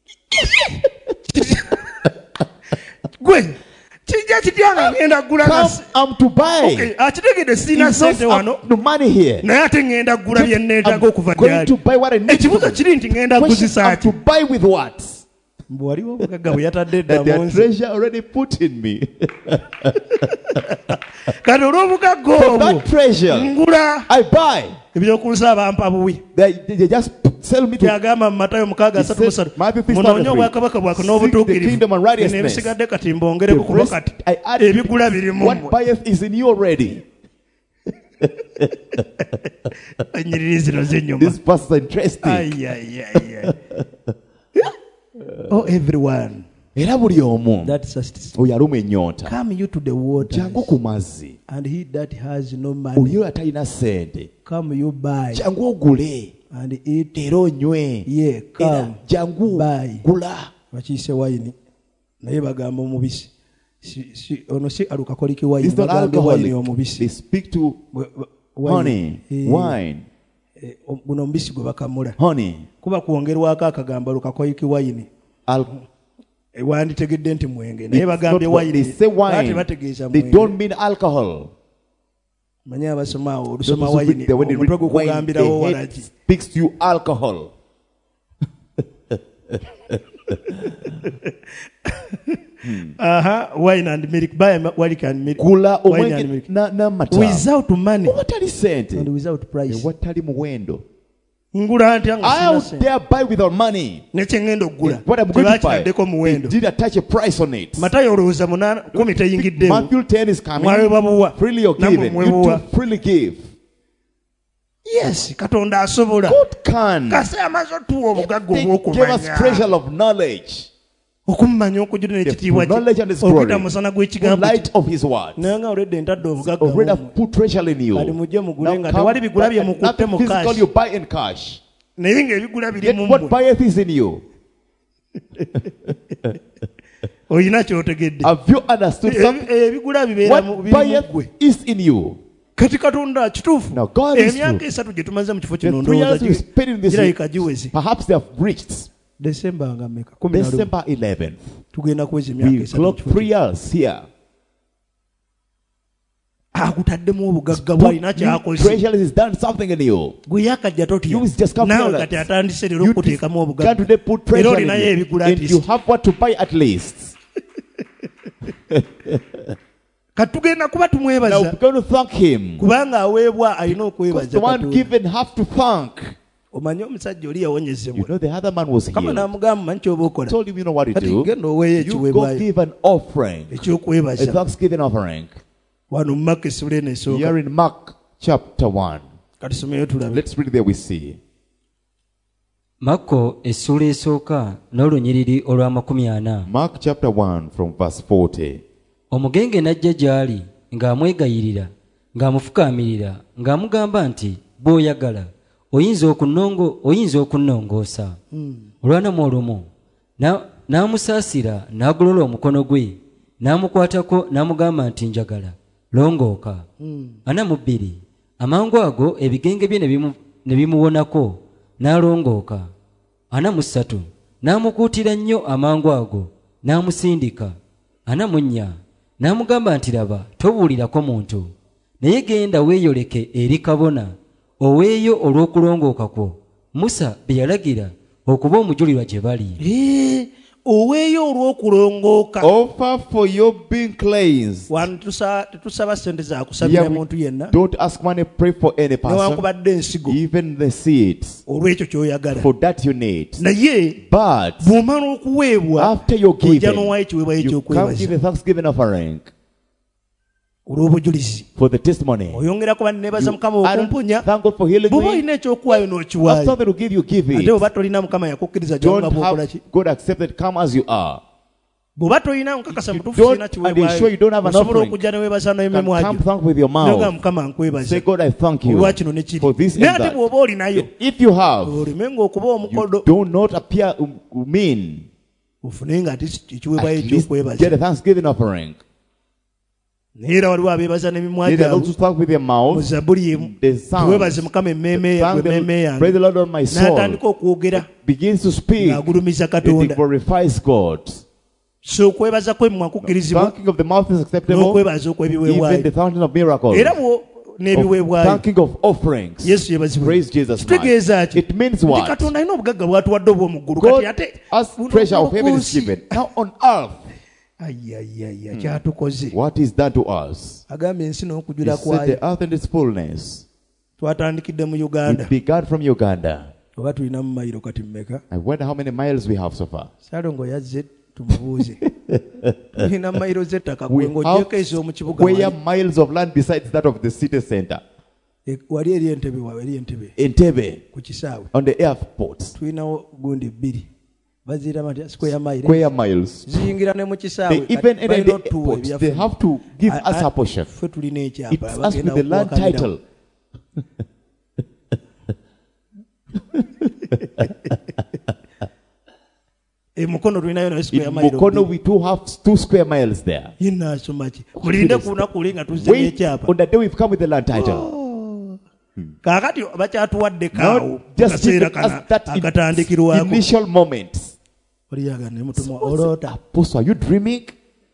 gwe kijja kitya nga ngenda kugula Come, na I'm to buy. okay akitegedde sirina It's not sente wano up to money here. naye ate ngenda kugula bye neetaaga okuva I'm going to gyali buy what I need. ekibuuzo kiri nti ngenda Question, kuguzisa I'm to ati buy with what? mbu waliwo obugagga bwe yatadde edda That their mu nsi treasure already put in me. kati olw'obugagga For obwo that treasure, ngula I buy. ebyokulisa abampa buwi They, they just sell me to kyagamba mu matayo mukaaga He asatu said, musatu Matthew six, munoonye thirty-three. obwakabaka bwako Seek n'obutuukirivu the kingdom and righteousness. bino ebisigadde kati mbongereko the kuba rest. kati I add ebigula birimu what buyeth is in you already. ennyiriri zino zenyuma This verse is interesting. Ay, ay, ay, ay. Oh, everyone Era buli omu that thirsts, oyo aluma ennyonta. come you to the water, Jangu ku mazzi. and he that has no money, Oyo atalina ssente. come you buy Jangu ogule. and eat. Era onywe. Ye, Era come jangu buy. gula. Bakiyise wayini naye bagamba omubisi. Si, si, ono si alukakoliki It's wayini not bagamba wayini alcoholic. They omubisi. speak to Bwe- bwe- wayini. honey, Eh, wine, eh, o- guno omubisi gwe bakamula honey, kuba kwongerwako akagambo alukakoliki wayini alcohol. wanditegedde nti mwenge naye It's bagambye not what they wayini say ate wine. bategeeza They mwenge don't mean alcohol. manye abasoma awo olusoma Those who wayini read the- when they omutwe read wine, gukugambirawo the head walagi speaks to you alcohol. aha wine and milk buy wine and milk Gula wine and omwenge milk na- n'amata. without money Owatali ssente. and without price Ewatali muwendo. ngula ntya nga I sina would sente dare buy without money. nekyengenda okugula What I'm going to buy, tebakitaddeko they muwendo did attach a price on it. matayo olowooza munaana kumi teyingiddewo Matthew ten is coming. mwaweebwa buwa Freely you're nammwe given. You mwebuwa do freely give. yes katonda asobola God can. kasi amaze otuwa obugagga They gave us obw'okumanya treasure of knowledge. okumumanya okujjula n'ekitiibwa knowledge and his kye okuyita glory. musana The gw'ekigambo light of his word. naye nga olwedde ntadde obugagga Already mu mmwe. have put treasure in you. kati mujje mugule Now nga come tewali bigula buy bye mukutte nothing mu physical cash you buy in cash. naye ng'ebigula biri Yet mu what mmwe buyeth is in you. olina kyotegedde Have you understood something? Ebi- ebigula bibeera mu- What biri mu buyeth ggwe is in you. kati katonda kituufu Now God is emyaka true. esatu gye tumaze mu kifo The kino three years we ndowooza spent in this girabika giweze perhaps they have reached desemba nga meka kumi na lumu December eleventh. tugenda kuweza emyaka We esatu mu clock kifo three kino. years here. akutaddemu obugagga Put bwalina you kyakoze treasure has done something in you. gwe yakajja totya You is just come naawe fearless. kati atandise leero You okuteekamu can obugagga today put era treasure in olinayo you. ebigula And you atist have what to buy at least. kati tugenda kuba Now tumwebaza we're going to thank him. kubanga aweebwa alina Because okwebaza the one Katonda. given have to thank. omanyi omusajja oli You yawonyezebwa know the other man was kama healed. namugamba manyi kyoba I okola told him, you know what to kati do? genda oweeyo You go ekiweebwayo give an offering. A ekyokwebaza thanksgiving offering. wano mu Maka essula eno esooka Here in Mark chapter one. katusomeyo tulabe Let's read there we see. Makko essula esooka n'olunyiriri olw'amakumi ana. Mark chapter one from verse forty. Omugenge n'ajja gy'ali ng'amwegayirira ng'amufukaamirira ng'amugamba nti bw'oyagala oyinza okunnongo oyinza okunnongoosa. Olwanamu olumu na- n'amusaasira n'agolola omukono gwe n'amukwatako n'amugamba nti njagala longooka. ana mu bbiri amangu ago ebigenge bye ne bimu- ne bimuwonako n'alongooka. ana mu ssatu n'amukuutira nnyo amangu ago n'amusindika. ana mu nnya n'amugamba nti laba tobuulirako muntu naye genda weeyoleke eri kabona oweeyo olw'okulongooka kwo Musa bye yalagira okuba omujulirwa gye bali. Eh, oweeyo olw'okulongooka Offer for your being cleansed. wano tusa- tetusaba sente za Here kusabira we muntu yenna don't ask money, pray for any person, newankubadde ensigo even the seeds. olw'ekyo ky'oyagala For that you need. naye But bw'omala okuweebwa after you're ojja given, n'owaayo ekiweebwayo you come ekyokwebaza give a thanksgiving offering olw'obujulizi for the testimony. oyongera kuba nebaza You mukama add- okumponya thank God for healing bw'oba me. olina ekyokuwaayo Have n'okiwaayo something to give you, give ate it. bw'oba tolina mukama yakukkiriza gyonga Don't bw'okola ki have God accepted, come as you are. bw'oba tolina nkakasa You mutuufu don't- sina and you sure you don't have an kiweebwayo osobola offering. okujja neweebaza Can n'emimwa come gyo thank with your noga mouth. mukama nkwebaza Say, God, I thank you olwa kino ne kiri for this and naye ate that. bw'oba olinayo If you have, olemenga okuba you omukodo do not appear um, mean. ofune nga ati ekiweebwayo At least ekyokwebaza get a thanksgiving offering. naye era waliwo abeebaza n'emimwa Need gyabwe to thank with your mu mouth. zabbuli emu The sound. weebaze mukama emmeeme Thank yange emmeeme the, yange praise the Lord on my soul. n'atandika okwogera Begins to speak. ng'agulumiza It katonda glorifies God. so okwebaza kwemmwe kukkirizibwa Thanking of the mouth is acceptable. n'okwebaza Even okw'ebiweebwayo the thanking of miracles. era bwo Of n'ebiweebwayo thanking of offerings. yesu yebazibwa Praise Jesus. kitegeeza ki It means nti what? katonda alina obugagga bwatuwadde obw'omu ggulu God kati ate has buno treasure of heaven ku is nsi. given. Now on earth, ayayaya kyatukoze what is done to us? agambye ensi He n'okujula said kwayo the earth and its fullness. twatandikidde mu uganda It began from Uganda. oba tulina mu mayiro kati mmeka I wonder how many miles we have so far. salongo yazze tumubuuze tulina mayiro z'ettaka We gwe ng'ogyeko have ez'omu kibuga square wali- miles of land besides that of the city center. e- wali eri entebe wawe eri entebe Entebbe, ku kisaawe on the airport. tulinawo gundi bbiri baziyita matya square mile Square miles. ziyingira ne mu They kisaawe even enter balina the otuwa airport. They ebyaffe have to give A- us a- a portion. ffe tulina It's ekyapa us bagenda with the land okuwakanirawo. title. e mukono tulinayo nayo square In mile Mukono, we do have two square miles there. yinaasoma ki mulinde ku lunaku luli nga tuzze Wait, n'ekyapa on the day we've come with the land title. kaakati bakyatuwadde Now, kaawo just give kaseera us kana that in- akatandikirwako initial moment. oliyaga ne mutumwa oloota Apostle, are you dreaming?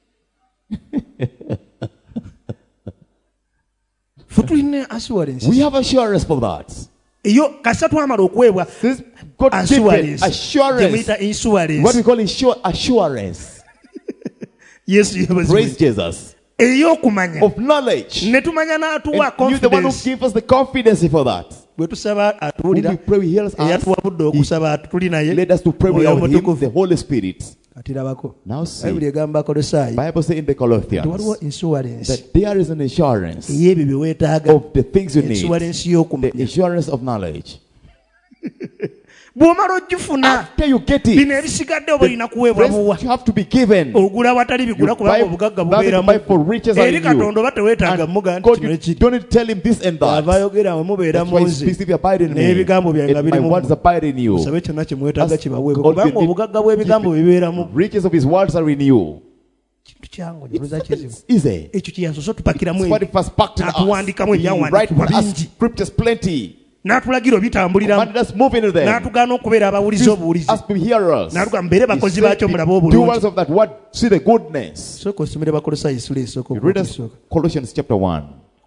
ffe tulina assurance We have assurance for that. eyo kasita twamala okuweebwa This God given assurance assurance. gyemuyita What we insurance call insure, assurance. yesu Praise yebazibwe Jesus. ey'okumanya Of knowledge. ne tumanya n'atuwa And you the one who confidence give us the confidence for that. bwe tusaba When atuwulira we pray, he hears us. eyatuwabudde okusaba tuli naye Led us to pray Mwoyo without him, Mutukuvu. the Holy Spirit. kati labako Now see, bayibuli egamba kolosaayi Bible says in the nti waliwo Colossians insurance that there is an insurance ey'ebyo bye weetaaga of the things you need. insurance The y'okumanya insurance of knowledge. bw'omala ogifuna After you get it, bino ebisigadde oba olina kuweebwa buwa rest you have to be given. ogula watali bigula You kubanga buy obugagga nothing to bubeeramu buy for riches are eri in you. katonda oba teweetaaga And muga nti God, kino you ekiri don't need to tell him this and that. ava ayogera mwe mubeera That's mu why he nze speaks if you abide in me. n'ebigambo byange And my biri mu words abide in you. musabe kyonna kye mwetaaga As kibaweebwe God kubanga will obugagga bw'ebigambo bibeeramu Riches of his words are in you. kintu kyangu nyeruza kizibu It's easy. ekyo kye yasoose otupakiramu It's what he first packed in us. n'atuwandikamu He write ebyawandiikibwa for us bingi scriptures plenty. n'atulagira obitambuliramu But let's move into them. n'atugaana okubeera abawulizi obuwulizi As we hear us. n'atuga mbeere He bakozi said, baakyo mulabe "Be doers obulungi of that word, see the goodness." sooka osomere bakolosaayi sula esooka You read us okusooka Colossians chapter one.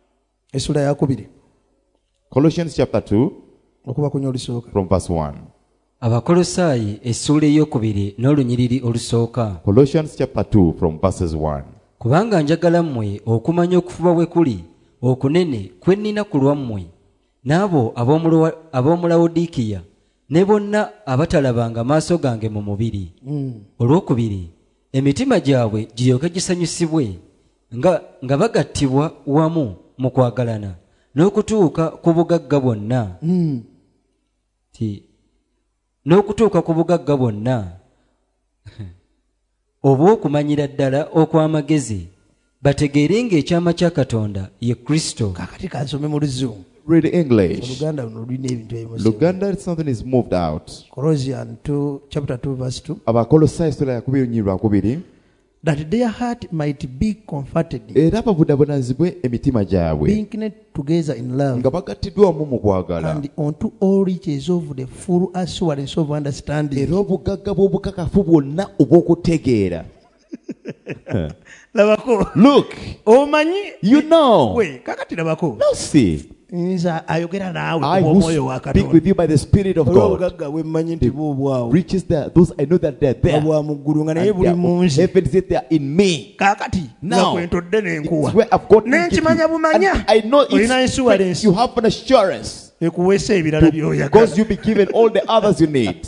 essula yakubiri Colossians chapter two okuva ku nyolusoka from verse one. Abakolosaayi essuula ey'okubiri n'olunyiriri olusooka. Colossians chapter two from verses one. Kubanga njagala mmwe okumanya okufuba bwe kuli okunene kwe nnina ku lwammwe n'abo ab'omu ab'omu Lawodikiya ne bonna abatalabanga maaso gange mu mubiri. Mm. Olwokubiri emitima gyabwe giryoke gisanyusibwe nga, nga bagattibwa wamu mu kwagalana n'okutuuka ku bugagga bwonna. Mm. Ti n'okutuuka ku bugagga bwonna obw'okumanyira ddala okw'amagezi bategeere ng'ekyama kya Katonda ye Kristo. kakati kansome mu Luzungu. Read English. Oluganda luno lulina ebintu ebimu. Luganda, something is moved out. Colossians two, chapter two, verse two. Abakolosaayi sura ya kubiri onyiriri lwa kubiri. That their heart might be comforted, Era babudabunazibwe emitima gyabwe being knit together in love, nga bagattiddwa wamu mu kwagala. and unto all riches of the full assurance of understanding. Era obugagga bw'obukakafu bwonna obw'okutegeera. Labako. Look, Omanyi. you know. We, kakati labako. Now see, Nza ayogera naawe I ku who bw'omwoyo wa speak Katonda. with you by the Spirit of God. Olw'obugagga bwe mmanyi nti buubwawo. Riches there, those I know that they're there. Babwa mu ggulu nga naye And buli they mu are- nze. heaven said they are in me. Kaakati Now, nga kwentodde n'enkuwa. It's where I've got into N'ekimanya you. bumanya. And I know Olina it's insurance. you have an assurance Ekuweesa ebirala by'oyagala. because you'll be given all the others you need.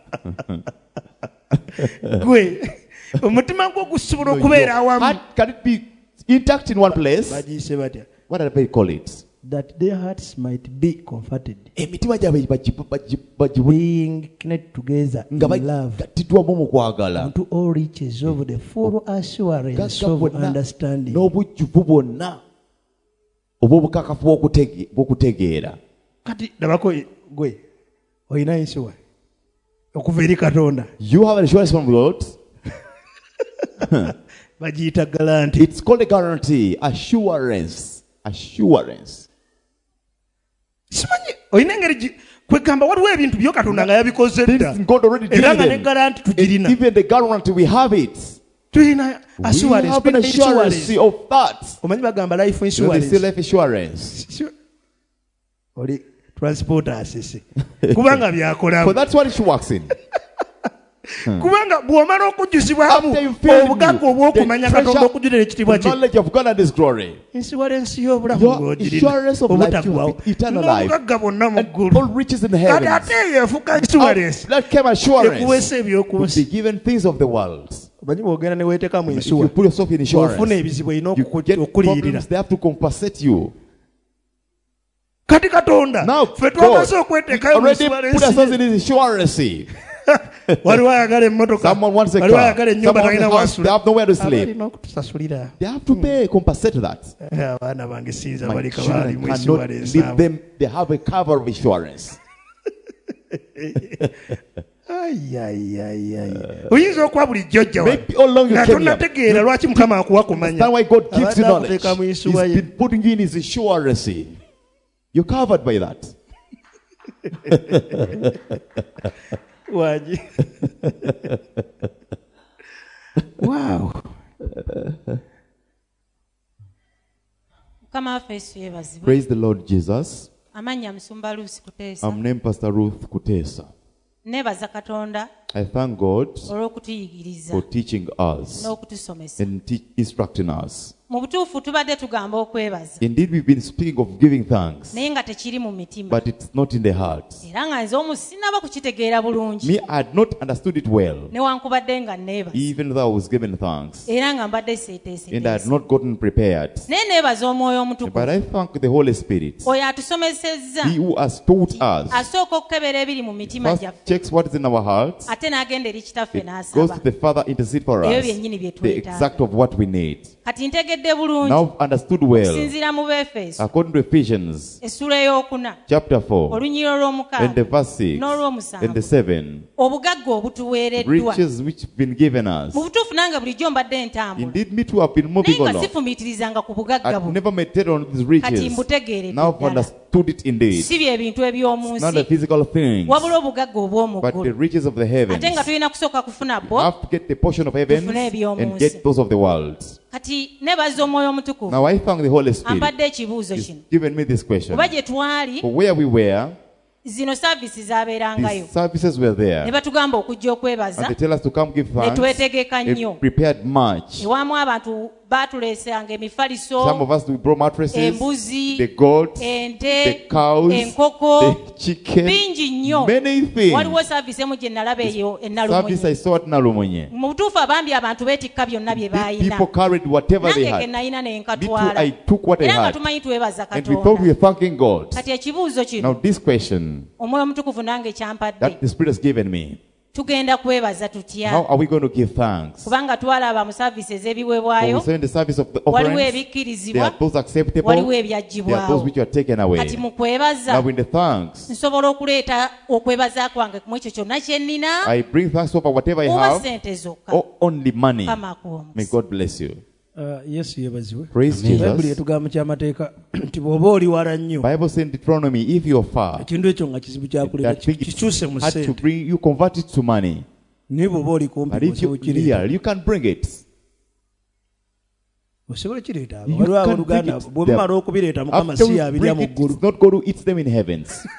Gwe omutima gwo gusobola No, okubeera your awamu. heart, can it be intact in one place? Bagiyise batya? What did they call it? That their hearts might be comforted, Emitima gyabwe bagi- bagi- bagi- being knit together in nga love, bagattiddwamu mu kwagala. unto all riches of the full assurance Obugagga of bwonna understanding. n'obujjuvu bwonna obw'obukakafu bw'okutege- bw'okutegeera. Kati labako gwe olina ensuwa okuva eri Katonda. You have an assurance from God. Bagiyita galanti. It's called a guarantee, assurance, assurance. Simanyi olina engeri gi- kwegamba waliwo ebintu byo Katonda nga yabikoze dda. Things God already did Era nga ne them. galanti And tugirina. even the guarantee we have it. Tulina We assurance. have an tulina assurance insurance. of that. Omanyi bagamba life You know, they insurance. still have assurance. Sure. Oli transport asese. Kubanga byakolamu. But that's what it works in. Kubanga bw'omala okujjuzibwamu After you feel obugagga you, obw'okumanya the Katonda treasure, okujjulira ekitiibwa the kye. knowledge of God and His glory. Insurance y'obulamu Your ng'ogirina assurance of life, you obutaggwawo. have eternal life. N'obugagga bonna mu And ggulu. all riches in the Kati heavens. ate eyo efuka insurance. Out- That came assurance. Ekuweesa eby'oku To be nsi. given things of the world. Omanyi bw'ogenda ne weeteeka mu If nsuwa. you put yourself in Bw'ofuna insurance, ebizibu olina you okuku- get okuliyirira. problems, they have to compensate you. Kati Katonda Now, ffe God, twamaze we okweteekayo mu already put ourselves in insurance. His insurance. Waliwo ayagala emmotoka. Someone wants a Waliwo car. ayagala ennyumba Someone talina wants a house. They w'asula. have nowhere to Aba sleep. alina okutusasulira. They have to pay, compensate that. Eh, abaana bange sinza My balika children baali mu cannot insurance leave abo. them. They have a cover of insurance. Ai, ai, ai, ai. Oyinza okuba bulijjo ojja wano. Maybe all along you nga came here. tonnategeera lwaki Mukama akuwa kumanya. That's why God gives you Abadde knowledge. akuteeka mu He's nsuwa ye. been putting you in His insurance. You're covered by that. Wangi. Wow. Mukama waffe Yesu yeebazibwe. Praise the Lord Jesus. Amannya Musumba Lucy Kuteesa. I'm named Pastor Ruth Kutesa. Neebaza Katonda I thank God olw'okutuyigiriza for teaching us n'okutusomesa. and te- instructing us. Mu butuufu tubadde tugamba okwebaza Indeed, we've been speaking of giving thanks, naye nga tekiri mu mitima. but it's not in the heart. Era nga nze omu sinaba kukitegeera bulungi Me, I had not understood it well, newankubadde nga neebaza even though I was given thanks, era nga mbadde and I had seeteeseteese. not gotten prepared. Naye neebaza Omwoyo But Omutukuvu I thank the Holy Spirit, oyo atusomesezza He who has taught us. asooka okukebera ebiri mu mitima First gyaffe checks what is in our hearts, ate n'agenda eri kitaffe it goes to n'asaba. the Father, intercede for Ebyo us, byennyini bye the twetaaga. exact of what we need. Kati ntegedde bulungi Now I've understood well, okusinziira mu Beefeso according to Ephesians essula ey'okuna chapter four, olunyiro and the olw'omukaaga verse six, and the n'olw'omusanvu seven, obugagga obutuweereddwa. riches which have been given us. Mu butuufu nange bulijjo mbadde ntambula Indeed, me too have been naye moving nga along. sifumiitirizanga ku bugagga I've buno. never meditated on these Kati riches. mbutegeeredde Now I've ddala. understood understood it indeed. si bye bintu eby'omu It's not the nsi physical things, wabula obugagga obw'omu but the ggulu riches of the heavens. ate nga tulina kusooka kufuna You bo have to get the portion of heavens Tufune eby'omu and nsi. get those of the world. kati nebaza omwoyo omutukuvu Now I thank the Holy Spirit. ampadde ekibuuzo He's kino given me this question. kuba gye twali For where we were, zino saavisi zaabeerangayo these services were ne there. batugamba okujja And okwebaza they tell us to come give ne thanks. twetegeka They nnyo prepared much. ewamu abantu baatuleesanga Some emifaliso of us we brought mattresses, embuzi the goats, ente the cows, enkoko the chicken, bingi nnyo many things. waliwo saavisi emu gye nalaba eyo Service enalumunye I saw at Nalumunye. mu butuufu abambi abantu beetikka byonna bye These baayina people carried whatever they nange ke had. nalina ne Me too, nkatwala I took what I era nga had. tumanyi twebaza And we thought we katonda were thanking God. kati ekibuuzo Now kino this question omwoyo omutukuvu nange kyampadde that the Spirit has given me, tugenda kwebaza how tutya are we going to give thanks? kubanga twalaba mu saavisi When ez'ebiweebwayo we say in the service of the waliwo offerings, there ebikkirizibwa are those acceptable, waliwo there are those ebyaggibwawo which are taken away. kati mu kwebaza Now in the thanks, nsobola okuleeta okwebaza kwange mu ekyo kyonna kye nnina I bring thanks over whatever I oba have, sente zokka or only money. kama akuomusa May God bless you. Uh, yesu yebaziwe Praise bayibuli Jesus. etugamba mu kyamateeka nti bw'oba oli wala nnyo Bible says in Deuteronomy, if you are far, ekintu ekyo nga kizibu kyakuleeta that thing kikyuse mu had to ssente bring you convert it to money. naye bw'oba oli kumpi But if osobola you kireeta real, you can bring it. osobola kireeta abo You waliwo can abooluganda bring it bwe there. mumala okubireeta mukama After si we yabirya bring mu it, ggulu it's not going to eat them in heavens.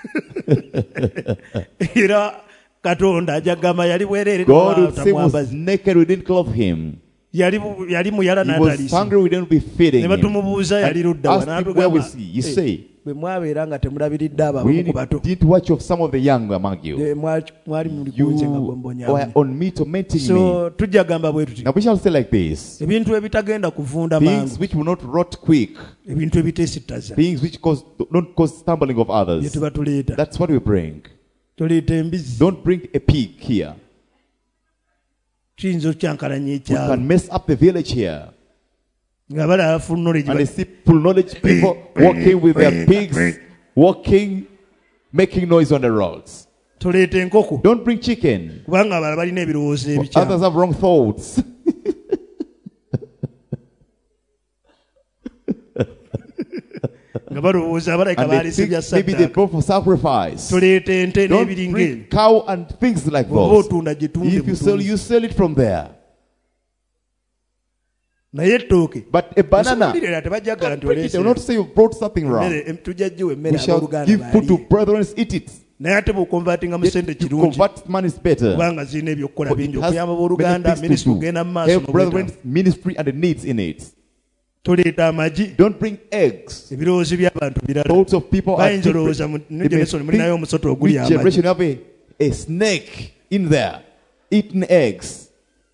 era katonda ajja kugamba yali bwereere God would say he was tamwambazi naked, we didn't clothe him. yali bu- yali muyala He was n'atalisa hungry, we didn't be feeding ne him. batumubuuza yali And ludda wa asked him where n'atugamba was he? You "Eh, say, bwe mwabeera nga temulabiridde abo we abamu ku bato didn't watch of some of the young among you. Eh, mwa- mwali muli kunze nga You bwe were mbonyaabonya on me, tormenting me. so tujja kugamba bwe tuti Now we shall say like this. ebintu ebitagenda kuvunda Things mangu which will not rot quick. ebintu ebiteesittaza Things which cause, don't cause stumbling of bye others. tuba tuleeta That's what we bring. tuleeta embizi Don't bring a pig here. kiyinza okyankalanya We ekyalo can mess up the village here. nga balaba full knowledge And they see full knowledge people walking with their pigs, walking, making noise on the roads. tuleeta enkoko Don't bring chicken. kubanga abala balina ebirowoozo Others ebikyamu have wrong thoughts. nga balowooza abalayika And they baalese think bya maybe they saddaaka brought for sacrifice. tuleeta ente Don't n'ebiringa bring ebyo cow and things like oba those. otunda gye tunde If you sell, butunzi. you sell it from there. naye ettooke But a banana, osobolirera tebajjagala nti they will not say you brought something wrong. oleese tujja giwa We emmere shall abooluganda give food to baalye brethren, eat it. naye ate bw'okonvatinga mu Yet sente you kirungi convert money is better. kubanga zirina ebyokukola For it bingi has okuyamba many abooluganda things to minisitule do. kugenda mu maaso Help brethren, n'obwetaavu. ministry and the needs in it. tuleeta amagi Don't bring eggs. ebirowoozo by'abantu birala Thoughts of people are bayinza different. olowooza mu They new may generation mulinayo think omusota which oguli amagi generation you have a, a snake in there eating eggs.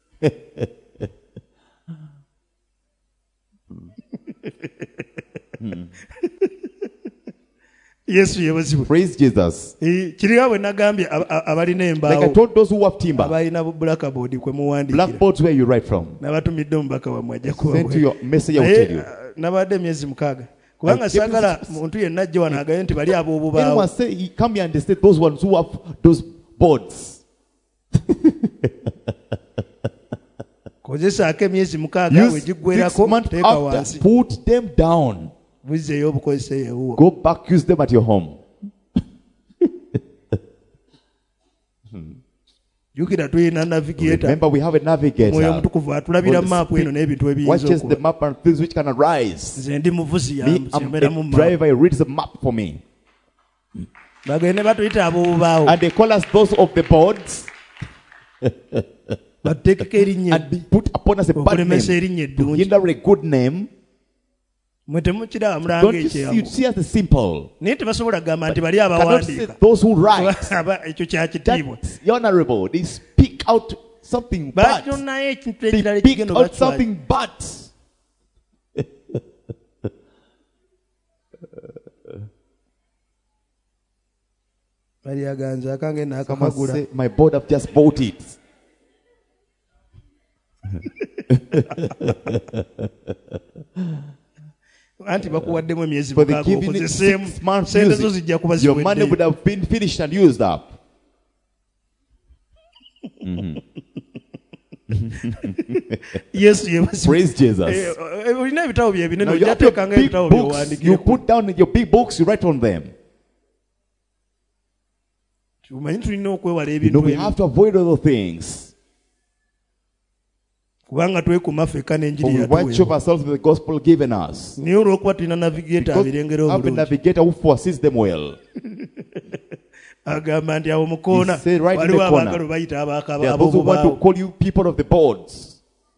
yesu yebazibwe Praise Jesus. kiriwa bwe nagambye ab- ab- abalina Like I embaawo told those who have timber, abalina blackboard kwe muwandiikira blackboards where you write from. nabatumidde omubaka wammwe ajja Send to kubawe your messenger will tell naye you. uh, nabadde emyezi mukaaga kubanga I kept saagala this- muntu yenna ajje wano agaye nti bali ab'obubaawo Anyone say, he come here and they say those ones who have those boards. kozesaako emyezi mukaaga Use wegiggwerako six months teeka after, wansi put them down. buzzeeyo obukozesa ewuwo Go back, use them at your home. jjukira tulina navigator Remember, we have a mwoyo navigator. omutukuvu atulabira Holy maapu eno Spirit n'ebintu ebiyinza watches the okuba map and things which can arise. nze ndi muvuzi Me, I'm yambeeramu a maapu driver, he reads the map for me. bagende batuyita ab'obubaawo And they call us those of the boards batuteekeko erinnya ebbi and put upon us a bad okulemesa name. erinnya To eddungi hinder a good name. mwe temukiraba mulanga Don't you see, you ekyamu see as a simple. naye tebasobola kugamba nti bali Cannot say abawandiika those who write. Aba- ekyo kya kitiibwa That's honorable. They speak out something bad. bajonayo ekintu They ekirala pick ekigenda out obatwala something bad. bali aganza akange Someone naakamagula say, my board have just bought it. anti bakuwaddemu emyezi For the mukaaga giving it okozeseemu six months sente zo music, zijja kuba your money would ziweddeyo have been finished and used up. Yesu yebasi. Praise Jesus. Eh, eh, olina ebitabo bye binene Now you have ojateekanga your big ebitabo books. You byowandiikireko. put down your big books. You write on them. Tumanyi tulina okwewala You know ebintu we ebimu. have to avoid other things. Kubanga twekuuma ffekka For n'enjiri we watch yatuweebwa. over ourselves with the gospel given us. Naye olw'okuba tulina navigator Because abirengera have a obulungi. navigator who assists them well. Agamba nti awo mu koona He said right in waliwo the corner. abaagala bayita abaaka There are those who want to ab'obubaawo. call you people of the boards.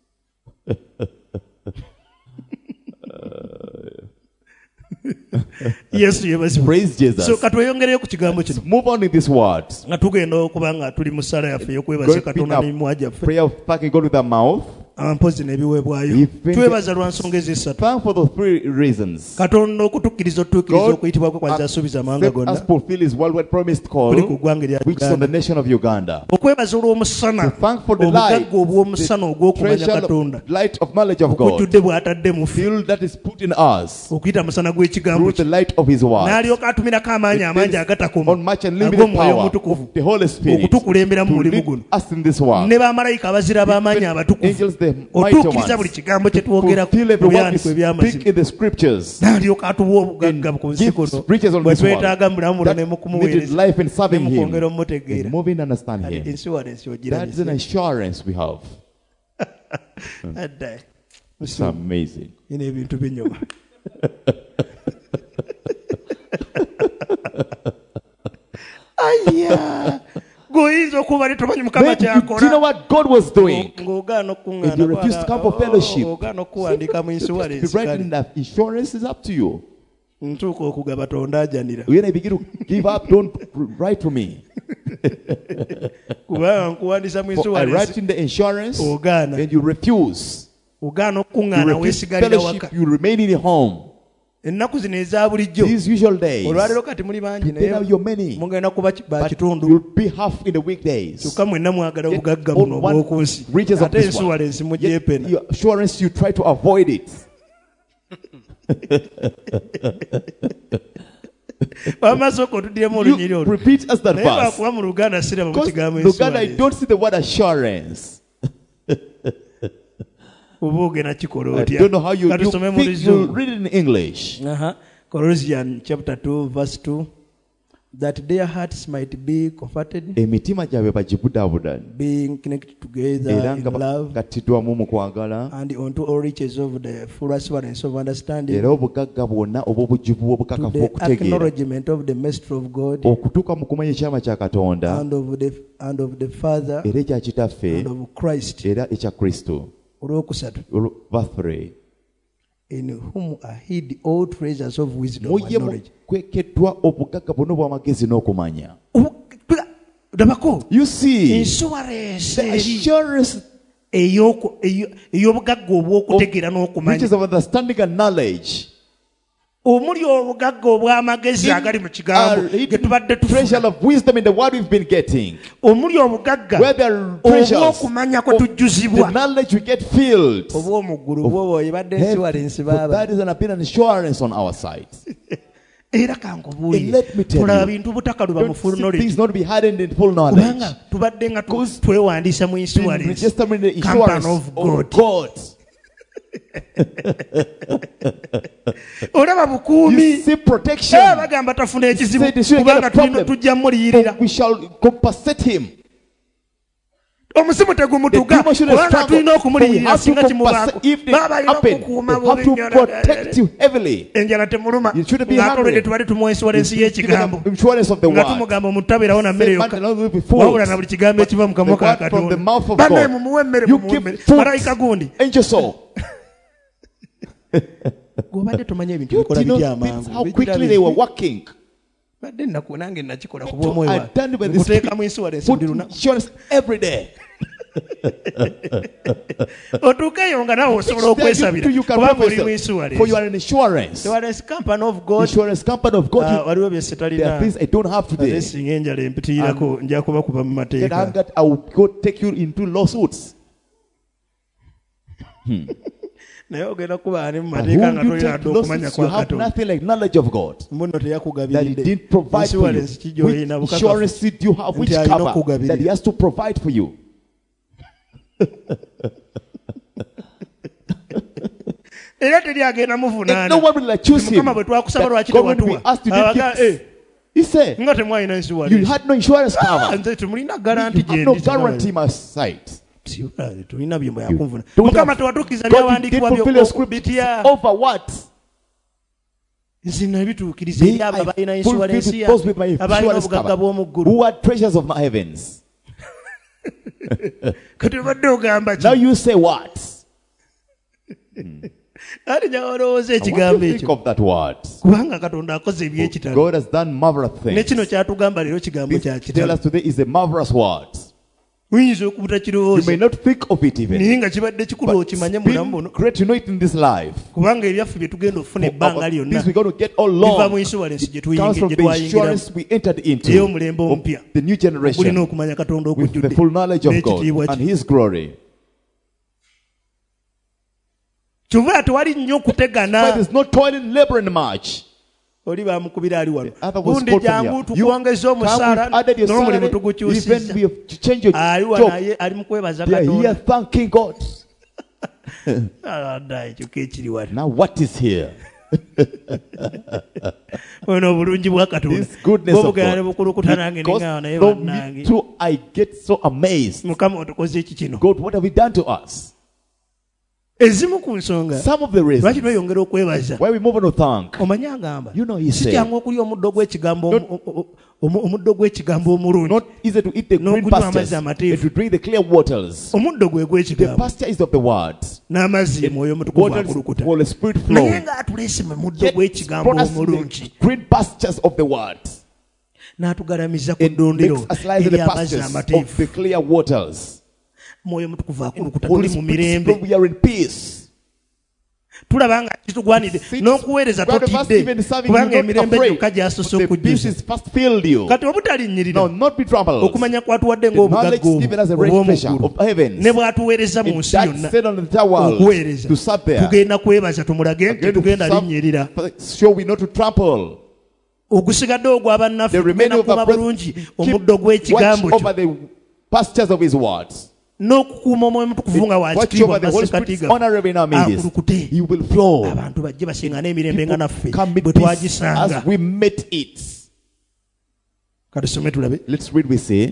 Yesu yebazibwe. Praise Jesus. So katweyongereyo ku kigambo kino Move on in these words. nga tugenda okuba nga tuli mu ssala yaffe ey'okwebaza Going to katonda be n'emimwa a gyaffe prayer of thanking God with our mouth. ampozi n'ebiweebwayo Even- twebaza lwa nsonga ez'essatu Thank for the three reasons. katonda okutukkiriza otutuukiriza God okuyitibwa kwe kwanza asuubiza amawanga accept us gonna fulfill His worldwide promised kuli ku call, ggwanga erya which is on the Uganda nation of Uganda. okwebaza olw'omusana To thank for the light, obugagga obw'omusana ogw'okumanya treasure katonda of light of knowledge of God, okujjudde bw'atadde mu ffe fuel that is put in us okuyita musana gw'ekigambo through the kye light of His word. n'alyoka atumirako amaanyi amangi agatakoma On much and limited ag'omwoyo power omutukuvu of the Holy Spirit okutukulembera mu to mulimu lead guno us in this work. ne bamalayika abazira b'amaanyi Even abatukuvu angels, the mighty otuukiriza ones, buli kigambo kye twogera fulfill every mu word we byandiko speak eby'amazima in the scriptures. n'alyoka atuwa obugagga ku nsi Give kuno riches on bwe this world. twetaaga mu bulamu buno ne mu That needed kumuweereza life in serving ne mu Him. kwongera omumutegeera And moving and understand Kati Him. insurance That is an ogirabise assurance we have. adda It's amazing. ino ebintu binyuma aya gweoyinza okuba netomanyi mukama Maybe you do you know kyakola what God was doing? ng'ogaana If you refuse to come for fellowship, ogaana okuwandiika mu If insurance you write in that insurance is up to you. ntuuka okugaba tondaajanira When I begin to give up, don't write to me. kubanga nkuwandiisa mu For I write insurance in the insurance ogaana and you refuse. ogaana You okuŋŋaana refuse weesigalira fellowship, waka you remain in your home. ennaku zino eza bulijjo These usual days, olwaleero kati muli bangi today now naye you're many, mugenda kuba ki- ba but kitundu you'll be half in the weekdays. kyokka mwenna mwagala Get obugagga all buno one obw'oku nsi riches of ate this world. insurance Yet mugyepena your assurance, you try to avoid it. wamasooka otuddiramu olunyiri You olwo repeat us that naye verse. lwakuba mu luganda siraba mu Because kigambo Luganda, I insurance don't see the word assurance. oba ogenda kikola I otya don't know how you, you katusome mu think you'll luzungu read it in English. Aha. Colossians chapter two verse two that their hearts might be comforted Emitima gyabwe bagibudaabuda being connected together era in nga love bakatiddwamu mu kwagala and unto all riches of the full assurance of understanding era obugagga bwonna obw'obujuvu to obukakafu the okutegeera acknowledgement of the mystery of God okutuuka mu kumanya ekyama kya Katonda and of the and of the Father era ekya kitaffe and of Christ era ekya Kristo. olwokusatu Olwo- verse three. in whom are hid all treasures of wisdom Mu ye and knowledge. mukwekeddwa obugagga bwonna obw'amagezi n'okumanya. Dabako You see, insurance the eri assurance ey'oku- eyo- ey'obugagga obw'okutegeera of n'okumanya riches of understanding and knowledge omuli obugagga obw'amagezi agali mu kigambo are ge tubadde hidden treasure tufuna of wisdom in the word we've been getting. omuli obugagga Where there are treasures obw'okumanya kwe of the tujjuzibwa knowledge we get filled. obw'omuggulu bwoba ebadde insurance For baaba that is an been an assurance on our side. era And kankubuulire let me tell tulaba you, bintu butakaluba mu don't full see knowledge things not be hardened in full knowledge. kubanga tubadde nga tu- Because twewandiisa mu Been insurance registered in the company insurance of of God God. olaba You bukuumi see protection. Eh, bagamba tafuna ekizibu Say this, you kubanga get a tulina problem. tujja muliyirira We shall compensate him. omusimu tegumutuga The demon shouldn't kubanga struggle. tulina But we okumuliyirira have to singa kimubaako compensate if it baba balina happen. okukuuma They have to bubi protect you heavily. enjala temuluma You shouldn't be ng'ate olwedde hungry. tubadde tumuwa insurance y'ekigambo The insurance of the nga word. tumugamba omutabeerawo na mmere Say, yokka man, will be full. wabula na buli kigambo ekiva mu kamwa The ka word from the mouth katonda of bannaye God. mumuwe emmere You mumuwe give emmere food. malayika gundi Angel soul. gwobadde tomanya ebintu You bikola did not bitya think amangu how quickly they were working. badde naku nange nakikola ku bwomwoyo I done it by the wange mu Spirit. insurance Put buli lunaku insurance every day. otuukeyo nga nawe osobola okwesabira You can kubanga pray oli for mu yourself. For you insurance are an insurance. insurance company of God Insurance company of God. Ah, You- waliwo byesse There are talina things I don't have ate today. singa enjala empitirirako nja kubakuba mu Get mateeka angered, I will go take you into lawsuits. naye ogenda kuba ani mu And mateeka who nga you tolina take dde okumanya lawsuits, you kwa have katonda nothing like knowledge of God. muno That he teyakugabiridde didn't provide for you. insurance kijolina Which insurance bukakafu did you have? Which nti alina cover okukugabirira. that he has to provide for you? Era telyagenda And no muvunaana. one will accuse him. Mukama bwe twakusaba lwaki That God, when we tewatuwa. asked you to Abaga, give, eh, he said, nga temwalina you insurance. had no insurance Ah, cover. nze temulina You garanti have no gyendi. guarantee my site. Sibula, tulina byembo yakunvuna. Don't Mukama have- tewatuukiza God did byawandiikibwa fulfill byo your script bitya. over what? Nze nabituukiriza Me, eri abo I abalina fulfilled insurance ya those with my abalina insurance obugagga cover. bw'omu ggulu. Who are treasures of my heavens. Kati obadde ogamba Now ki? you say what? Ate nja olowooza And what ekigambo do you think ekyo. of that word? Kubanga Katonda akoze eby'ekitalo. God has done marvelous Ne things. kino kyatugamba leero kigambo This kya to tell kitalo. us today is a marvelous word. Oyinza okubuta You kirowooza. may not think of it even. Naye nga kibadde kikulu But okimanye it's mulamu been buno. great to know it in this life. Kubanga ebyaffe bye tugenda okufuna ebbanga Our- lyonna. This we're going to get all Biva mu long. insurance gye It comes from tuyingi- gye the twayingiramu. insurance we entered into. Ey'omulembe Of omupya. the new Kulina generation. okumanya Katonda With the okujjudde. full knowledge of God N'ekitiibwa and kye. His glory. Kyova tewali nnyo But kutegana. there's no toiling, laboring much. Oli bamukubira ali wano. Other was Gundi called from jangu here. You tukuwongeza come, omusaala we've added your n'omulimu salary, even tugukyusizza. we have to change your Ali wano job. naye ali mu kwebaza They are here Katonda. thanking God. Ah, dda ekyo keekiri wano. Now what is here? Ono obulungi bwa Katonda. This goodness of Bw'obugenda ne God. bukulukuta nange Because nengaawo naye from bannange. me too, I get so amazed. Mukama otukoze eki kino. God, what have you done to us? Ezimu ku nsonga. Some of the Lwaki reasons tweyongera okwebaza? why we move on to thank. Omanyi agamba. You know he Si said, kyangu okulya omuddo gw'ekigambo omu- omu- omu- omuddo gw'ekigambo omulungi. not easy to eat the No green kunywa pastures, amazzi amatiifu. but to drink the clear waters. Omuddo gwe The gw'ekigambo. pasture is of the word. N'amazzi mwoyo mutukuvu Waters akulukuta. for the spirit Naye flow. nga atuleese mu muddo Yet gw'ekigambo brought us in omulungi. the green pastures of the word. N'atugalamiza ku It ddundiro makes us lie in the ery'amazzi pastures of amatiifu. the clear waters. Mwoyo mutukuvu akulukuta Holy tuli mu Spirit, mirembe. we are in peace. Tulaba nga kitugwanidde Sit- n'okuweereza Rather first totidde even serving, kubanga you're not emirembe afraid. gyokka gy'asoose The peace okujjuza. is first filled you. Kati obutalinnyirira No, not be troubled. okumanya kwatuwadde The knowledge ng'obugagga given as a obwo rich obw'omu treasure ggulu of heavens. ne bw'atuweereza mu It nsi that yonna set on the entire world okuweereza to serve there. tugenda kwebaza tumulage nti Again, to tugenda serve- linnyirira Sure, we not to trample. ogusigadde ogwa bannaffe The remaining tugenda of the kuba breath, bulungi keep omuddo gw'ekigambo watch over kyo the pastures of his words. n'okukuuma omwoyo mutukuvu nga Watch wakitiibwa over the Holy Spirit's masekatiga honorable in our midst. akulukute He will flow. abantu bajje basinga n'emirembe nga naffe Come bwe meet peace twagisanga as we met it. katusome tulabe Let's read, we say.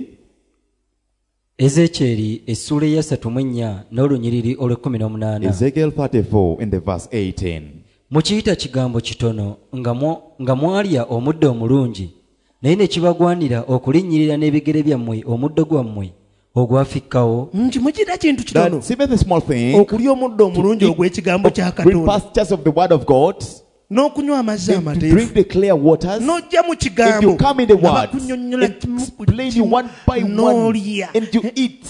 ezekyeri essula eyasatu mu ennya n'olunyiriri olw'ekkumi n'omunaana Ezekiel thirty-four in the verse eighteen. mukiyita kigambo kitono nga mwa- nga mwalya omuddo omulungi naye ne kibagwanira okulinnyirira n'ebigere byammwe omuddo gwammwe ogwafikkawo nti mukira kintu kitono That even the small thing, okulya omuddo omulungi ogw'ekigambo kya green katonda pastures of the word of God, n'okunywa amazzi and to amateefu drink the clear waters, n'ojja mu if kigambo you come in the nga word, bakunnyonnyola kimu ku explain you kimu one by one, n'olya and you eat.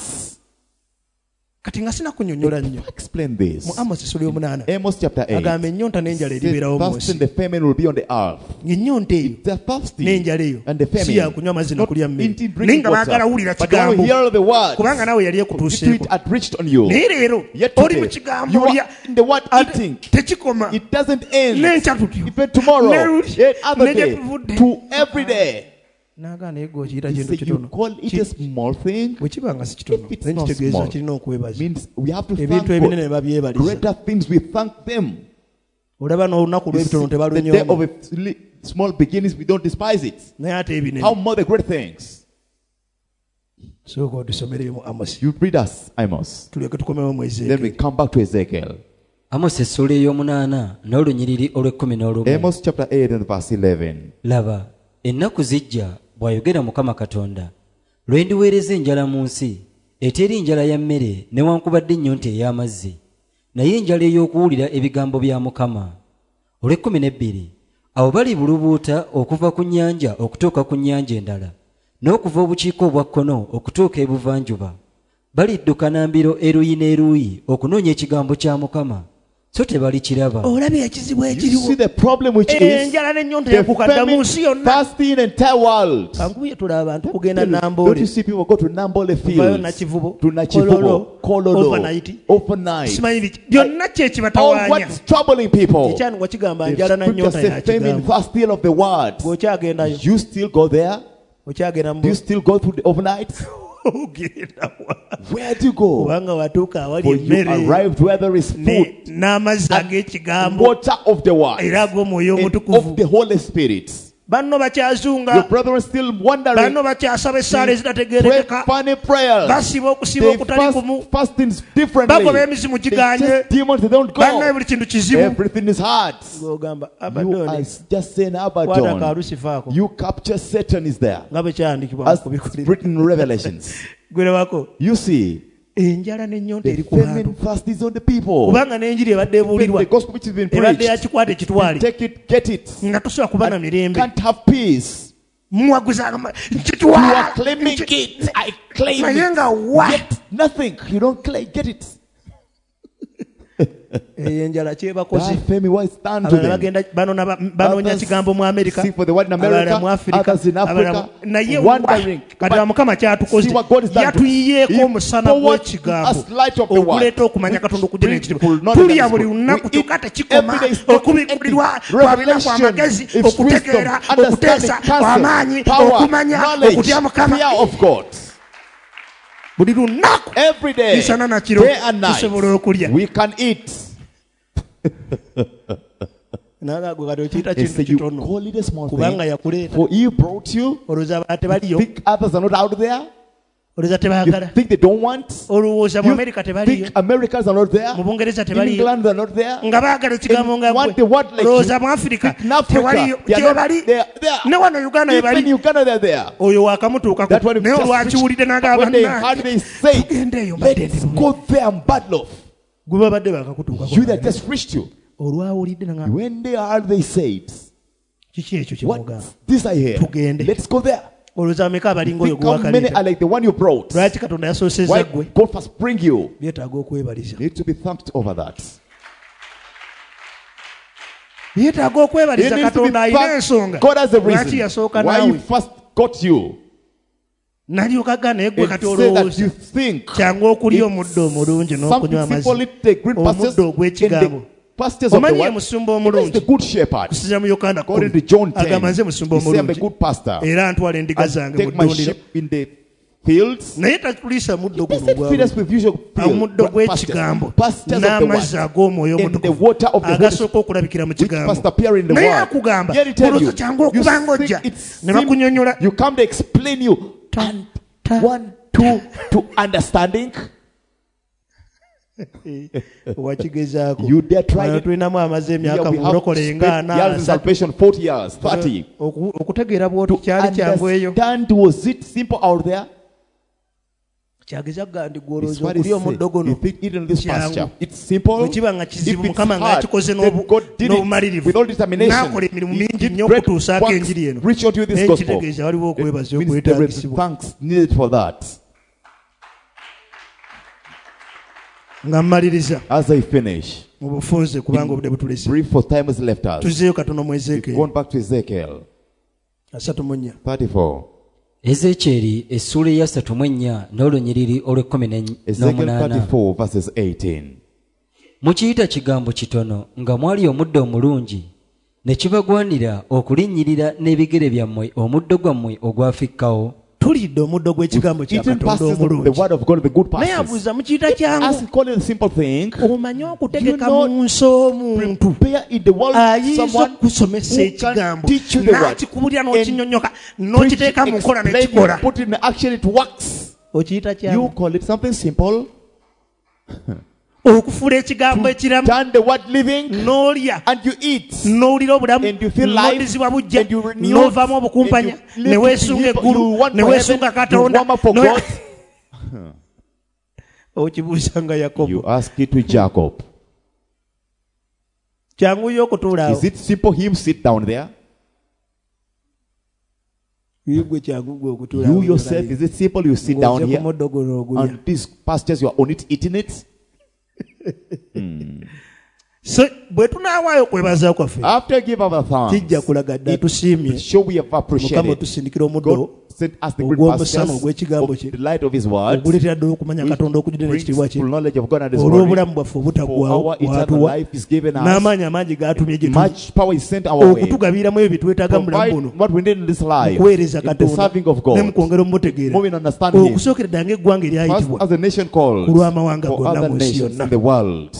kati nga sinakunnyonnyola nnyo Explain this. mu amosi essula y'omunaana Amos chapter eight. agamba ennyonta n'enjala Says, eribeerawo mu thirst and nsi the famine will be on the earth. ng'ennyonta eyo They're thirsty. n'enjala eyo And the si famine. yakunywa amazzi Not n'okulya mmere eating, naye drinking nga baagala wulira water. But they want to kigambo hear the word. kubanga naawe yali It ekutuuseeko had reached on you. naye leero Yet oli mu today, kigambo you olya are in the word ate eating. tekikoma It doesn't end. n'enkya tutyo Even tomorrow, Neruli. yet other Negye day, tuvudde. to every day. n'agaana naye gw'okiyita You kintu say you kitono call it a small thing. bwe kiba nga si kitono If it's naye not kitegeeza small, kirina okwebaza means we have to thank ebintu ebinene ne God. babyebaliza Greater things we thank them. olaba n'olunaku You see, lw'ebitono the day of tebalunyooma a sli- small beginnings, we don't despise it. naye ate ebinene How more the great things. sooka otusomere mu amosi You read us, Amos. tulyoke tukomewo mu Then we ezeekeri come back to Ezekiel. amosi essula ey'omunaana n'olunyiriri olw'ekkumi n'olumu Amos chapter eight and verse eleven. laba ennaku zijja bw'ayogera mukama katonda lwe ndiweereza enjala mu nsi eteri njala ya mmere newankubadde ennyonta ey'amazzi naye enjala ey'okuwulira ebigambo bya mukama olw'ekkumi n'ebbiri awo balibulubuuta okuva ku nnyanja okutuuka ku nnyanja endala n'okuva obukiika obwa kkono okutuuka ebuvanjuba balidduka na mbiro eruyi n'eruyi okunoonya ekigambo kya mukama so tebalikiraba olabye ekizibu You see ekiriwo the problem which is enjala n'ennyonta the yakukadda mu famine, nsi yonna thirsty in the entire world. kankuye tula abantu kugenda Don't namboole you see people go to Nambole vayo fields, nakivubo to Nachivubo, Kololo, overnight overnight. simanyi biki byonna All kyekibatawaanya what's troubling people. ekyandikwa kigamba The njala na scripture nnyonta says famine, yakigambo thirsty of the word. bw'okyagendayo You still go there? okyagenda Do you mu still go through the overnight? ogenda wa Where do you go? kubanga watuuka awali For you emmere arrived where there is ne- food, n'amazzi ag'ekigambo water of the word, era ag'omwoyo and omutukuvu. of the Holy Spirit. banno bakyazunga, Your brethren still wondering. banno bakyasaba essaala Pray ezitategeerekeka, funny prayers. basiba okusiba They okutali fast, kumu, fastings differently. bagoba emizimu They giganye, chase demons, they don't bannaye go. buli kintu kizibu. Everything is hard. Ng'ogamba You are Abaddoni just saying kwata Abaddon. kaalusi faako You capture Satan is there. nga bwe kyawandiikibwa As ku bikolero. written in Revelations. Gwirabako You see, enjala n'ennyonta the eri ku bantu, famine thirst is on the people. kubanga n'enjiri ebadde Even ebuulirwa the gospel which has been ebadde preached, yakikwata ekitwale take it, get it. nga tosobola kuba na And mirembe. can't have peace. muwaguza You are nkitwala claiming it. I claim naye it. nga wa Yet nothing. You don't claim. Get it. eyo enjala kyebakoze. That famine was done to abalala them. bagenda banona- banoonya Others kigambo mu Amerika, seek for the word in abalala America, mu Afirika, others in Africa, abalala mu- naye wondering. kati ba Mukama kyatukoze, See what God has done. yatuyiyeeko He omusana poured gw'ekigambo us light of the word. okuleeta okumanya Katonda okujja Bring n'ekitiibwa. full knowledge tulya and buli wisdom. lunaku We kyokka eat tekikoma every day, it's not okubikkulirwa empty. kwabina kwa magezi Revelation is okutegeera wisdom, understanding, okuteesa counsel, amaanyi power, okumanya knowledge, okutya Mukama fear of God. buli lunaku Every day, misana na kiro day and night, tusobola okulya. we can eat. nagagwe kati okiyita And kintu say you kitono call it a small kubanga thing, yakuleeta. for he brought you. olowooza abantu tebaliyo, Think others are not out there. olowooza You tebaagala, think they don't want. olowooza mu You Amerika tebaliyo, think Americans are not there. mu Bungereza In tebaliyo, England are not there. nga baagala ekigambo nga And want the word gwe, like olowooza you. mu Afirika Think in Africa, tebaliyo, they are gye not bali, there. There. ne wano Uganda we Even bali. Uganda they're there. Oyo wakamutuukako That one naye just olwakiwulidde preached. n'agamba When they "Nna, heard they say, tugende eyo mbadde let's ndi go there and battle off. gwe babadde bakakutuukako. You that just reached you. olwawulidde n'agamba When they heard they said, kiki ekyo kye what? mugamba. This I hear. Tugende. Let's go there. olowooza ameka abalinga oyo Think how many gwewakaleeta. are like the one you brought. lwaki Katonda yasoosezza Why ggwe? God first bring you. byetaaga okwebaliza, Need to be thanked over that. byetaaga It okwebaliza. needs to be Katonda alina thanked. ensonga God has a lwaki reason yasooka why he naawe. first got you. nalyoka gana naye gwe And kati say that you olowooza think kyangu okulya omuddo omulungi n'okunywa something amazzi. simple, take green pastures omuddo and ogw'ekigambo. the pastures of the omanyi ye word. musumba Who is the omulungi good shepherd? kusiza mu Yokaana According kumi. to John ten, agamba nze musumba he said, I'm a omulungi good pastor. era ntwala endiga I zange mu take my ddundiro, sheep in the fields. naye tatuliisa muddo He guno said, feed us ogwa with usual omuddo field, pastures, gw'ekigambo pastures of the n'amazzi word. ag'omwoyo And the omutukuvu water of the Holy agasooka okulabikira mu which kigambo. must appear in the naye word. akugamba Here he tell you, olowooza kyangu you okuba ng'ojja think it's ne simple. bakunyonnyola You come to explain you and ta- one, two, to understanding. wakigezaako. You dare try Wano it. tulinamu amaze Here emyaka we mu have bulokole nga spent ana years in asatu. salvation, forty years, thirty. Oku- okutegeera bw'oti kyali kyangu eyo. Understand, was it simple out there? kyageza kugandi It's gwolowooza what he okulya said. omuddo You guno think eating this kyangu. pasture, it's simple. bwe kiba nga If kizibu it's Mukama nga hard, akikoze then n'obu- God did it n'obumalirivu with all determination. n'akola emirimu He mingi did nnyo great okutuusaako works, enjiri eno. reach out to you this Naye gospel. kitegeeza waliwo okwebaza It means there is okwetaagisibwa. thanks needed for that. nga mmaliriza As I finish, mu bufunze kubanga obudde butulese. brief for time has left us. tuzeeyo katono mu We've Ezeekeri gone back to Ezekiel asatu mu nnya. thirty-four. ezekyeri essuula eyasatu mu ennya n'olunyiriri olw'ekkumi n'enny- Ezekiel n'omunaana. thirty-four verses eighteen. mukiyita kigambo kitono nga mwali omuddo omulungi ne kibagwanira okulinnyirira n'ebigere byammwe omuddo gwammwe ogwafikkawo. tulidde omuddo gw'ekigambo kya Eating Katonda pastures of the omulungi. word of God, the good naye pastures. abuuza mukiyita As kyangu he called it a simple thing, omanye okutegeka You know- mu nsi omuntu prepare in the world ayinza someone okusomesa who can ekigambo teach you the word. n'akikubulira And n'okinyonnyoka preach, n'okiteeka mu nkola explain, n'ekikola. put it in action, it works. okiyita You kyangu call it something simple. okufuula ekigambo ekiramu Turn the word living n'olya and you eat. n'owulira obulamu And you feel life, n'oddizibwa bujja and you renew, n'ovaamu obukumpanya and you live ne to weesunga live, eggulu you want ne for weesunga heaven, Katonda you warm up for No- God. okibuuza nga Yakobo. You ask it to Jacob. kyangu yo okutuula awo. Is it simple him sit down there? Gwe kyangu gwe okutuula You awo. yourself, is it simple you sit down Ng'ozze ku here? muddo guno ogulya. On these pastures you are on it eating it? so bwe tunawaayo kwebaza kwaffe After give our thanks, kijja kulaga dda it tusiimye show we have Mukama appreciated. otusindikira omuddo God sent us the great ogw'omusana pastors ogw'ekigambo of kye the light of His word, oguleetera ddala okumanya which Katonda okujjudde brings n'ekitiibwa kye full knowledge of God and His glory. olw'obulamu bwaffe For obutaggwaawo our eternal bwatuwa life is given us. n'amaanyi amangi gaatumye gye tuli Much power is sent our way. okutugabiramu ebyo bye twetaaga mu bulamu buno Provide what we need in this life. okuweereza In the Katonda serving of ne God. mu kwongera omutegeera Moving to understand Him. okusookera ddala ng'eggwanga First eryayitibwa as a nation called. ku lw'amawanga For gonna other mu nsi nations yonna in the world.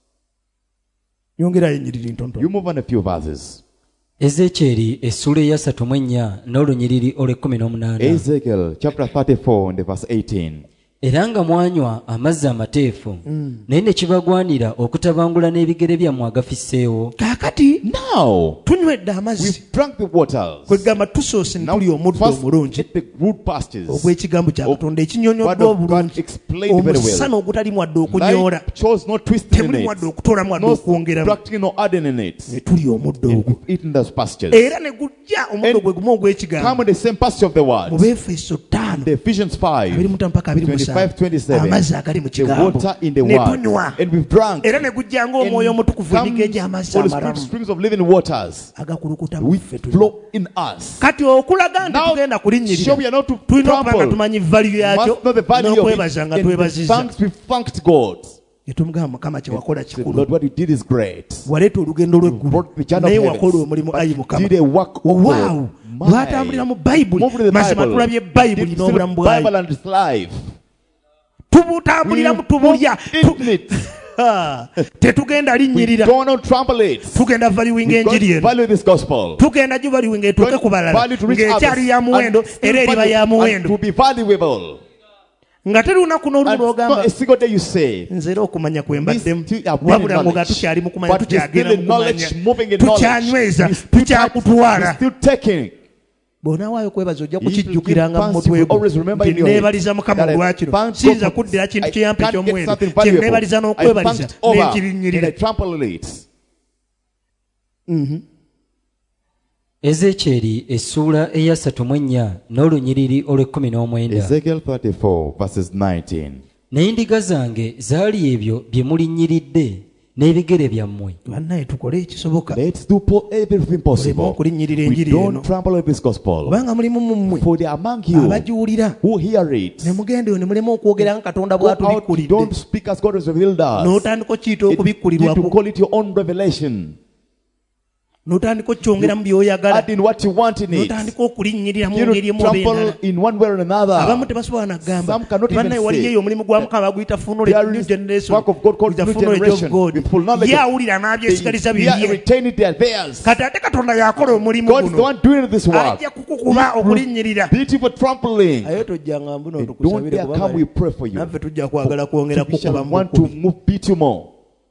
yongerayo ennyiriri ntonto You move on a few verses. ezekyeri essula eyasatu mu ennya n'olunyiriri olw'ekkumi n'omunaana. Ezekiel chapter thirty-four and verse eighteen. Era nga mwanywa amazzi amateefu naye ne kibagwanira okutabangula n'ebigere byammwe agafisseewo. kaakati Now, tunywedde amazzi we've drunk the waters. kwegamba tusoose ne Now, tulya omuddo first omulungi eat the good pastures. ogw'ekigambo kya katonda Word ekinyonyoddwa of God obulungi explained very omusana well. ogutali mwadde okunyoola Light chose no twisting in temuli it. mwadde okutoola mwadde No okwongeramu subtracting no adding in it. ne tulya omuddo And ogwo we've eaten those pastures. era ne gujja omuddo And gwe gumu ogw'ekigambo Come with the same pasture of the mu word. Befeso ttaano The Ephesians five, abiri mu ttaano mpaka abiri mu twenty-five, musanvu twenty-seven. amazzi agali mu The kigambo water in the ne word. tunywa And we've drunk. era ne gujja ng'omwoyo omutukuvu emiga egy'amazzi Holy Spirit amalamu springs of living waters agakulukuta mu which ffe tuli flow in us. kati okulaga nti Now, tugenda sure we kulinnyirira are not to tulina okuba nga trample. tumanyi value yakyo Must know the value of n'okwebaza it. nga And the twebaziza thanks we thanked God. ne tumugamba mukama kye wakola Say, kikulu Lord, what you did is great. waleeta olugendo lw'eggulu Brought the journey of naye heavens, wakola omulimu but ayi mukama did a work of God. waawo My. lwatambulira mu bayibuli Move to the mazima Bible. tulabye Did bayibuli still n'obulamu Bible bwayo and its life. tubutambuliramu tubulya tu- In it. Ha, tetugenda We linnyirira don't want to trample it. tugenda valuwinga We enjiri don't eno value this gospel. tugenda givaluwinga etuuke ku balala Value to reach ng'ekyali ya others. muwendo And still era eriba value- ya and muwendo to be valuable. nga teri lunaku n'olumu And lw'ogamba not a single day you say, nze era okumanya kwe mbaddemu This still have been wabula knowledge. nga tukyali mu kumanya But we're tukyagenda still mu in knowledge, kumanya moving in knowledge. tukyanyweza We're still- we're tukyakutwala still taking. bw'onawaayo kwebaza ojja If you kukijjukiranga mu give mutwe thanks, you gwo always remember nti in your head neebaliza mukama that I olwakino thank God siyinza for- kuddira kintu I kyeyampa can't get eky'omuwendo something kye valuable. neebaliza I n'okwebaliza thanked over and I n'ekirinnyirira trample it. ezekyeri essuula eyasatu mu ennya n'olunyiriri olw'ekkumi n'omwenda. Ezekiel thirty-four verses nineteen. naye endiga zange zaali ebyo bye mulinnyiridde n'ebigere byammwe. bannaye tukole ekisoboka Let's do po- everything possible. Muleme okulinnyirira We enjiri eno. don't trample with this gospel. kubanga mulimu mu mmwe For they are among you abagiwulira who hear it. ne mugenda eyo ne mulema okwogera nga katonda Go out, bw'atubikkulidde don't speak as God has revealed us. n'otandika okiyita It- You need to okubikkulirwako call it your own revelation. n'otandika okyongeramu by'oyagala Add in what you want in it. n'otandika okulinnyirira mu You ngeri emu don't oba endala trample in one way or abamu another. tebasobola nagamba Some cannot even bannaye waliyo say. eyo omulimu gwa mukama baguyita funnel There new is generation work of God called with the new funnel of generation, God with full knowledge ye of- awulira n'abyesigaliza They hear, bibye retain it, they are theirs. kati ate katonda yakola omulimu God is the guno one doing this work. ajja kukukuba okulinnyirira Beautiful trampling. aye tojjanga mbuno And don't tukusabire dare come, we pray for you. naffe tujja kwagala kwongera We shall kukuba want to mukubi move, beat you more.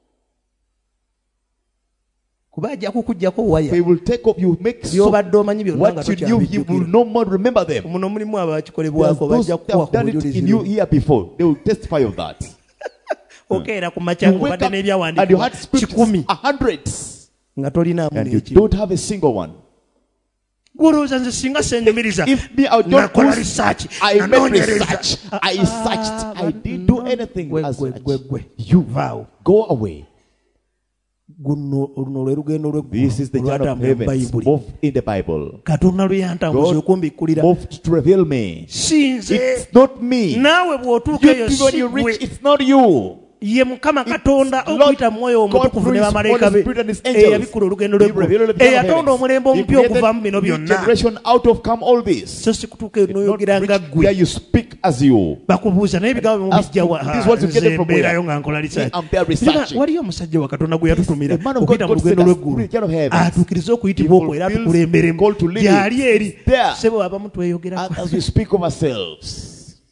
kuba ajja kukuggyako waya He will take off you, make so byobadde omanyi byonna nga what you knew, he will tokyabijjukira no more remember them. muno mulimu abakikolebwako Those bajja that kukuwa have ku done it in bujulizi you here before, they will testify of that. okeera ku You makya wake ngobadde up and you n'ebyawandiikibwa had scriptures, kikumi a hundreds, nga tolinaamu and you n'ekimu don't have a single one. gwolowooza nze singa senyumiriza If me, I don't nakola do- research I made nanoonyereza. research, I Ah, searched, I ah, didn't do no. anything Gwe, as gwe, such. gwe, gwe. You Vaawo. go away. guno luno lwe lugendo This is the journey of lwatambula mu heavens. bayibuli Move in the Bible. katonda lwe yantambuza God okumbikkulira moved to reveal me. si nze It's not me. naawe bw'otuuka eyo You, when si you gwe reach, it's not you. ye mukama katonda Lord okuyita mu mwoyo God omutukuvu through ne His bamalayika Holy be Spirit and His angels. eyabikkula olugendo He lw'eggulu revealed the plan of eyatonda heavens. omulembe He omupya created okuva mu bino new byonna generation out of come all this. so si kutuuka eyo Not n'oyogera nga reach ggwe where you speak as you. bakubuuza naye ebigambo bimu Ask bijja you, wa this was you get it nze from mbeerayo where? nga nkola research. I'm there Birima, researching. waliyo omusajja wa katonda gwe yatutumira The man of God, okuyita mu God lugendo sent us lw'eggulu through the journey of heavens. atuukirize okuyitibwa okwo era He fulfills atukulemberemu the call to live. gyali eri There. sebo abamu tweyogerako As we speak of ourselves,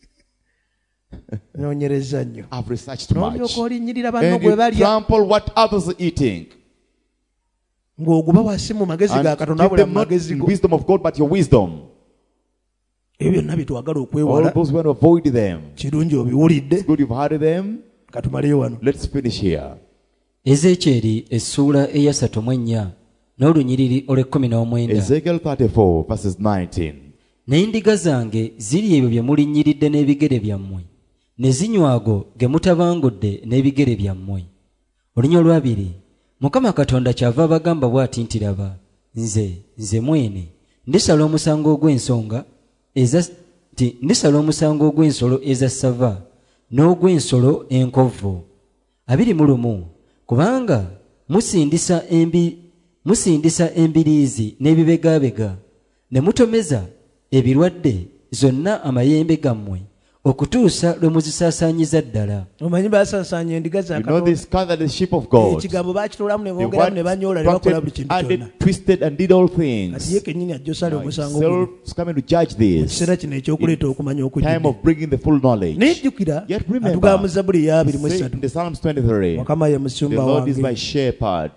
noonyereza nnyo I've researched much. n'olyoka olinnyirira banno And gwe you balya trample what others are eating. ng'oguba wasi mu magezi ga And katonda give wabula them mu not magezi the go wisdom of God, but your wisdom. ebyo byonna byetwagala All okwewala those who want to avoid them. kirungi obiwulidde Good, you've heard them. katumaleyo wano Let's finish here. ezekyeri essuula eyasatu mu ennya n'olunyiriri olw'ekkumi n'omwenda. Ezekiel thirty-four, verses nineteen. naye endiga zange ziri ebyo bye mulinnyiridde n'ebigere byammwe ne zinywa ago ge mutabangudde n'ebigere byammwe. olunya olwabiri Mukama Katonda kyava abagamba bw'ati nti laba nze nze mwene ndisala omusango ogw'ensonga eza ti ndisala omusango ogw'ensolo eza ssava n'ogw'ensolo enkovvu abiri mu lumu kubanga musindisa embi musindisa embiriizi n'ebibegabega ne mutomeza ebirwadde zonna amayembe gammwe okutuusa lwe muzisaasaanyiza ddala. Omanyi baasaasaanya endiga za You know Katonda. this kind that is sheep of God. Ekigambo baakitoolamu ne They boogeramu ne banyoola ne bakola buli constructed, kintu added, kyonna. twisted, and did all Kati ye things. kennyini ajja osala Now omusango guno. himself is coming to judge this. Ekiseera kino ekyokuleeta okumanya Time okujjudde. of bringing the full knowledge. Naye jjukira Yet remember, atugamba mu Zabbuli ya abiri mu Say esatu. in the Psalms twenty-three, Mukama ye the musumba Lord is my wange. shepherd.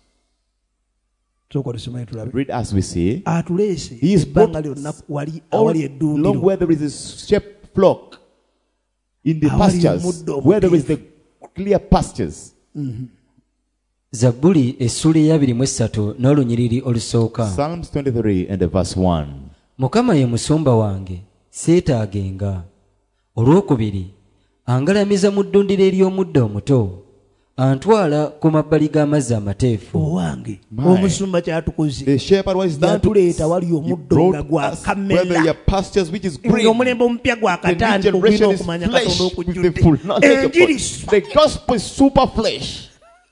Sooka olusomayo tulabe. Read as we see. Atuleese He is ebbanga brought lyonna wali all awali long eddundiro. where there is a sheep flock in the Awali pastures, omuddo where there is the omuteefu. clear pastures. Zabbuli essula ey'abiri mu esatu n'olunyiriri olusooka. Psalms twenty-three and the verse one. Mukama ye musumba wange seetaagenga. Olwokubiri angalamiza mu ddundiro ery'omuddo omuto antwala ku mabbali g'amazzi amateefu. Owange My. omusumba kyatukoze The shepherd was done to yatuleeta wali He omuddo brought nga gwa us where there kamera. are pastures which is green. Ng'omulembe omupya gwa The new katandika ogulina generation is okumanya flesh Katonda with the okujjudde. full knowledge of Enjiri God. The gospel is super flesh.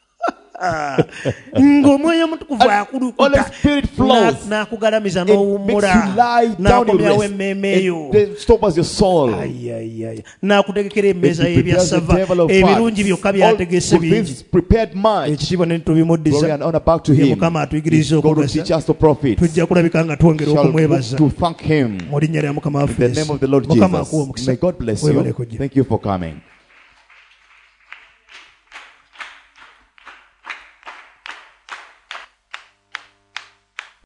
ng'omwoyo omutukuvu And akulukuta Holy Spirit flows. na- n'akugalamiza It makes n'owummula you lie down, you n'akomyawo rest. emmeeme eyo. It then stopes your soul. Ayayaya. n'akutegekera emmeeza It prepares the y'ebyasava table of ebirungi fats. byokka All byategese good bingi. things prepared much. Ekitiibwa ne Glory tubimuddiza and honor back to ye Him. Mukama atuyigiriza He's going to okugasa. teach us to profit. tujja kulabika nga twongera Shall okumwebaza to thank Him. mu linnya lya Mukama In waffe the name of the Lord Mukama Jesus. akuwa omukisa. May God bless Weebale you. kujja. Thank you for coming.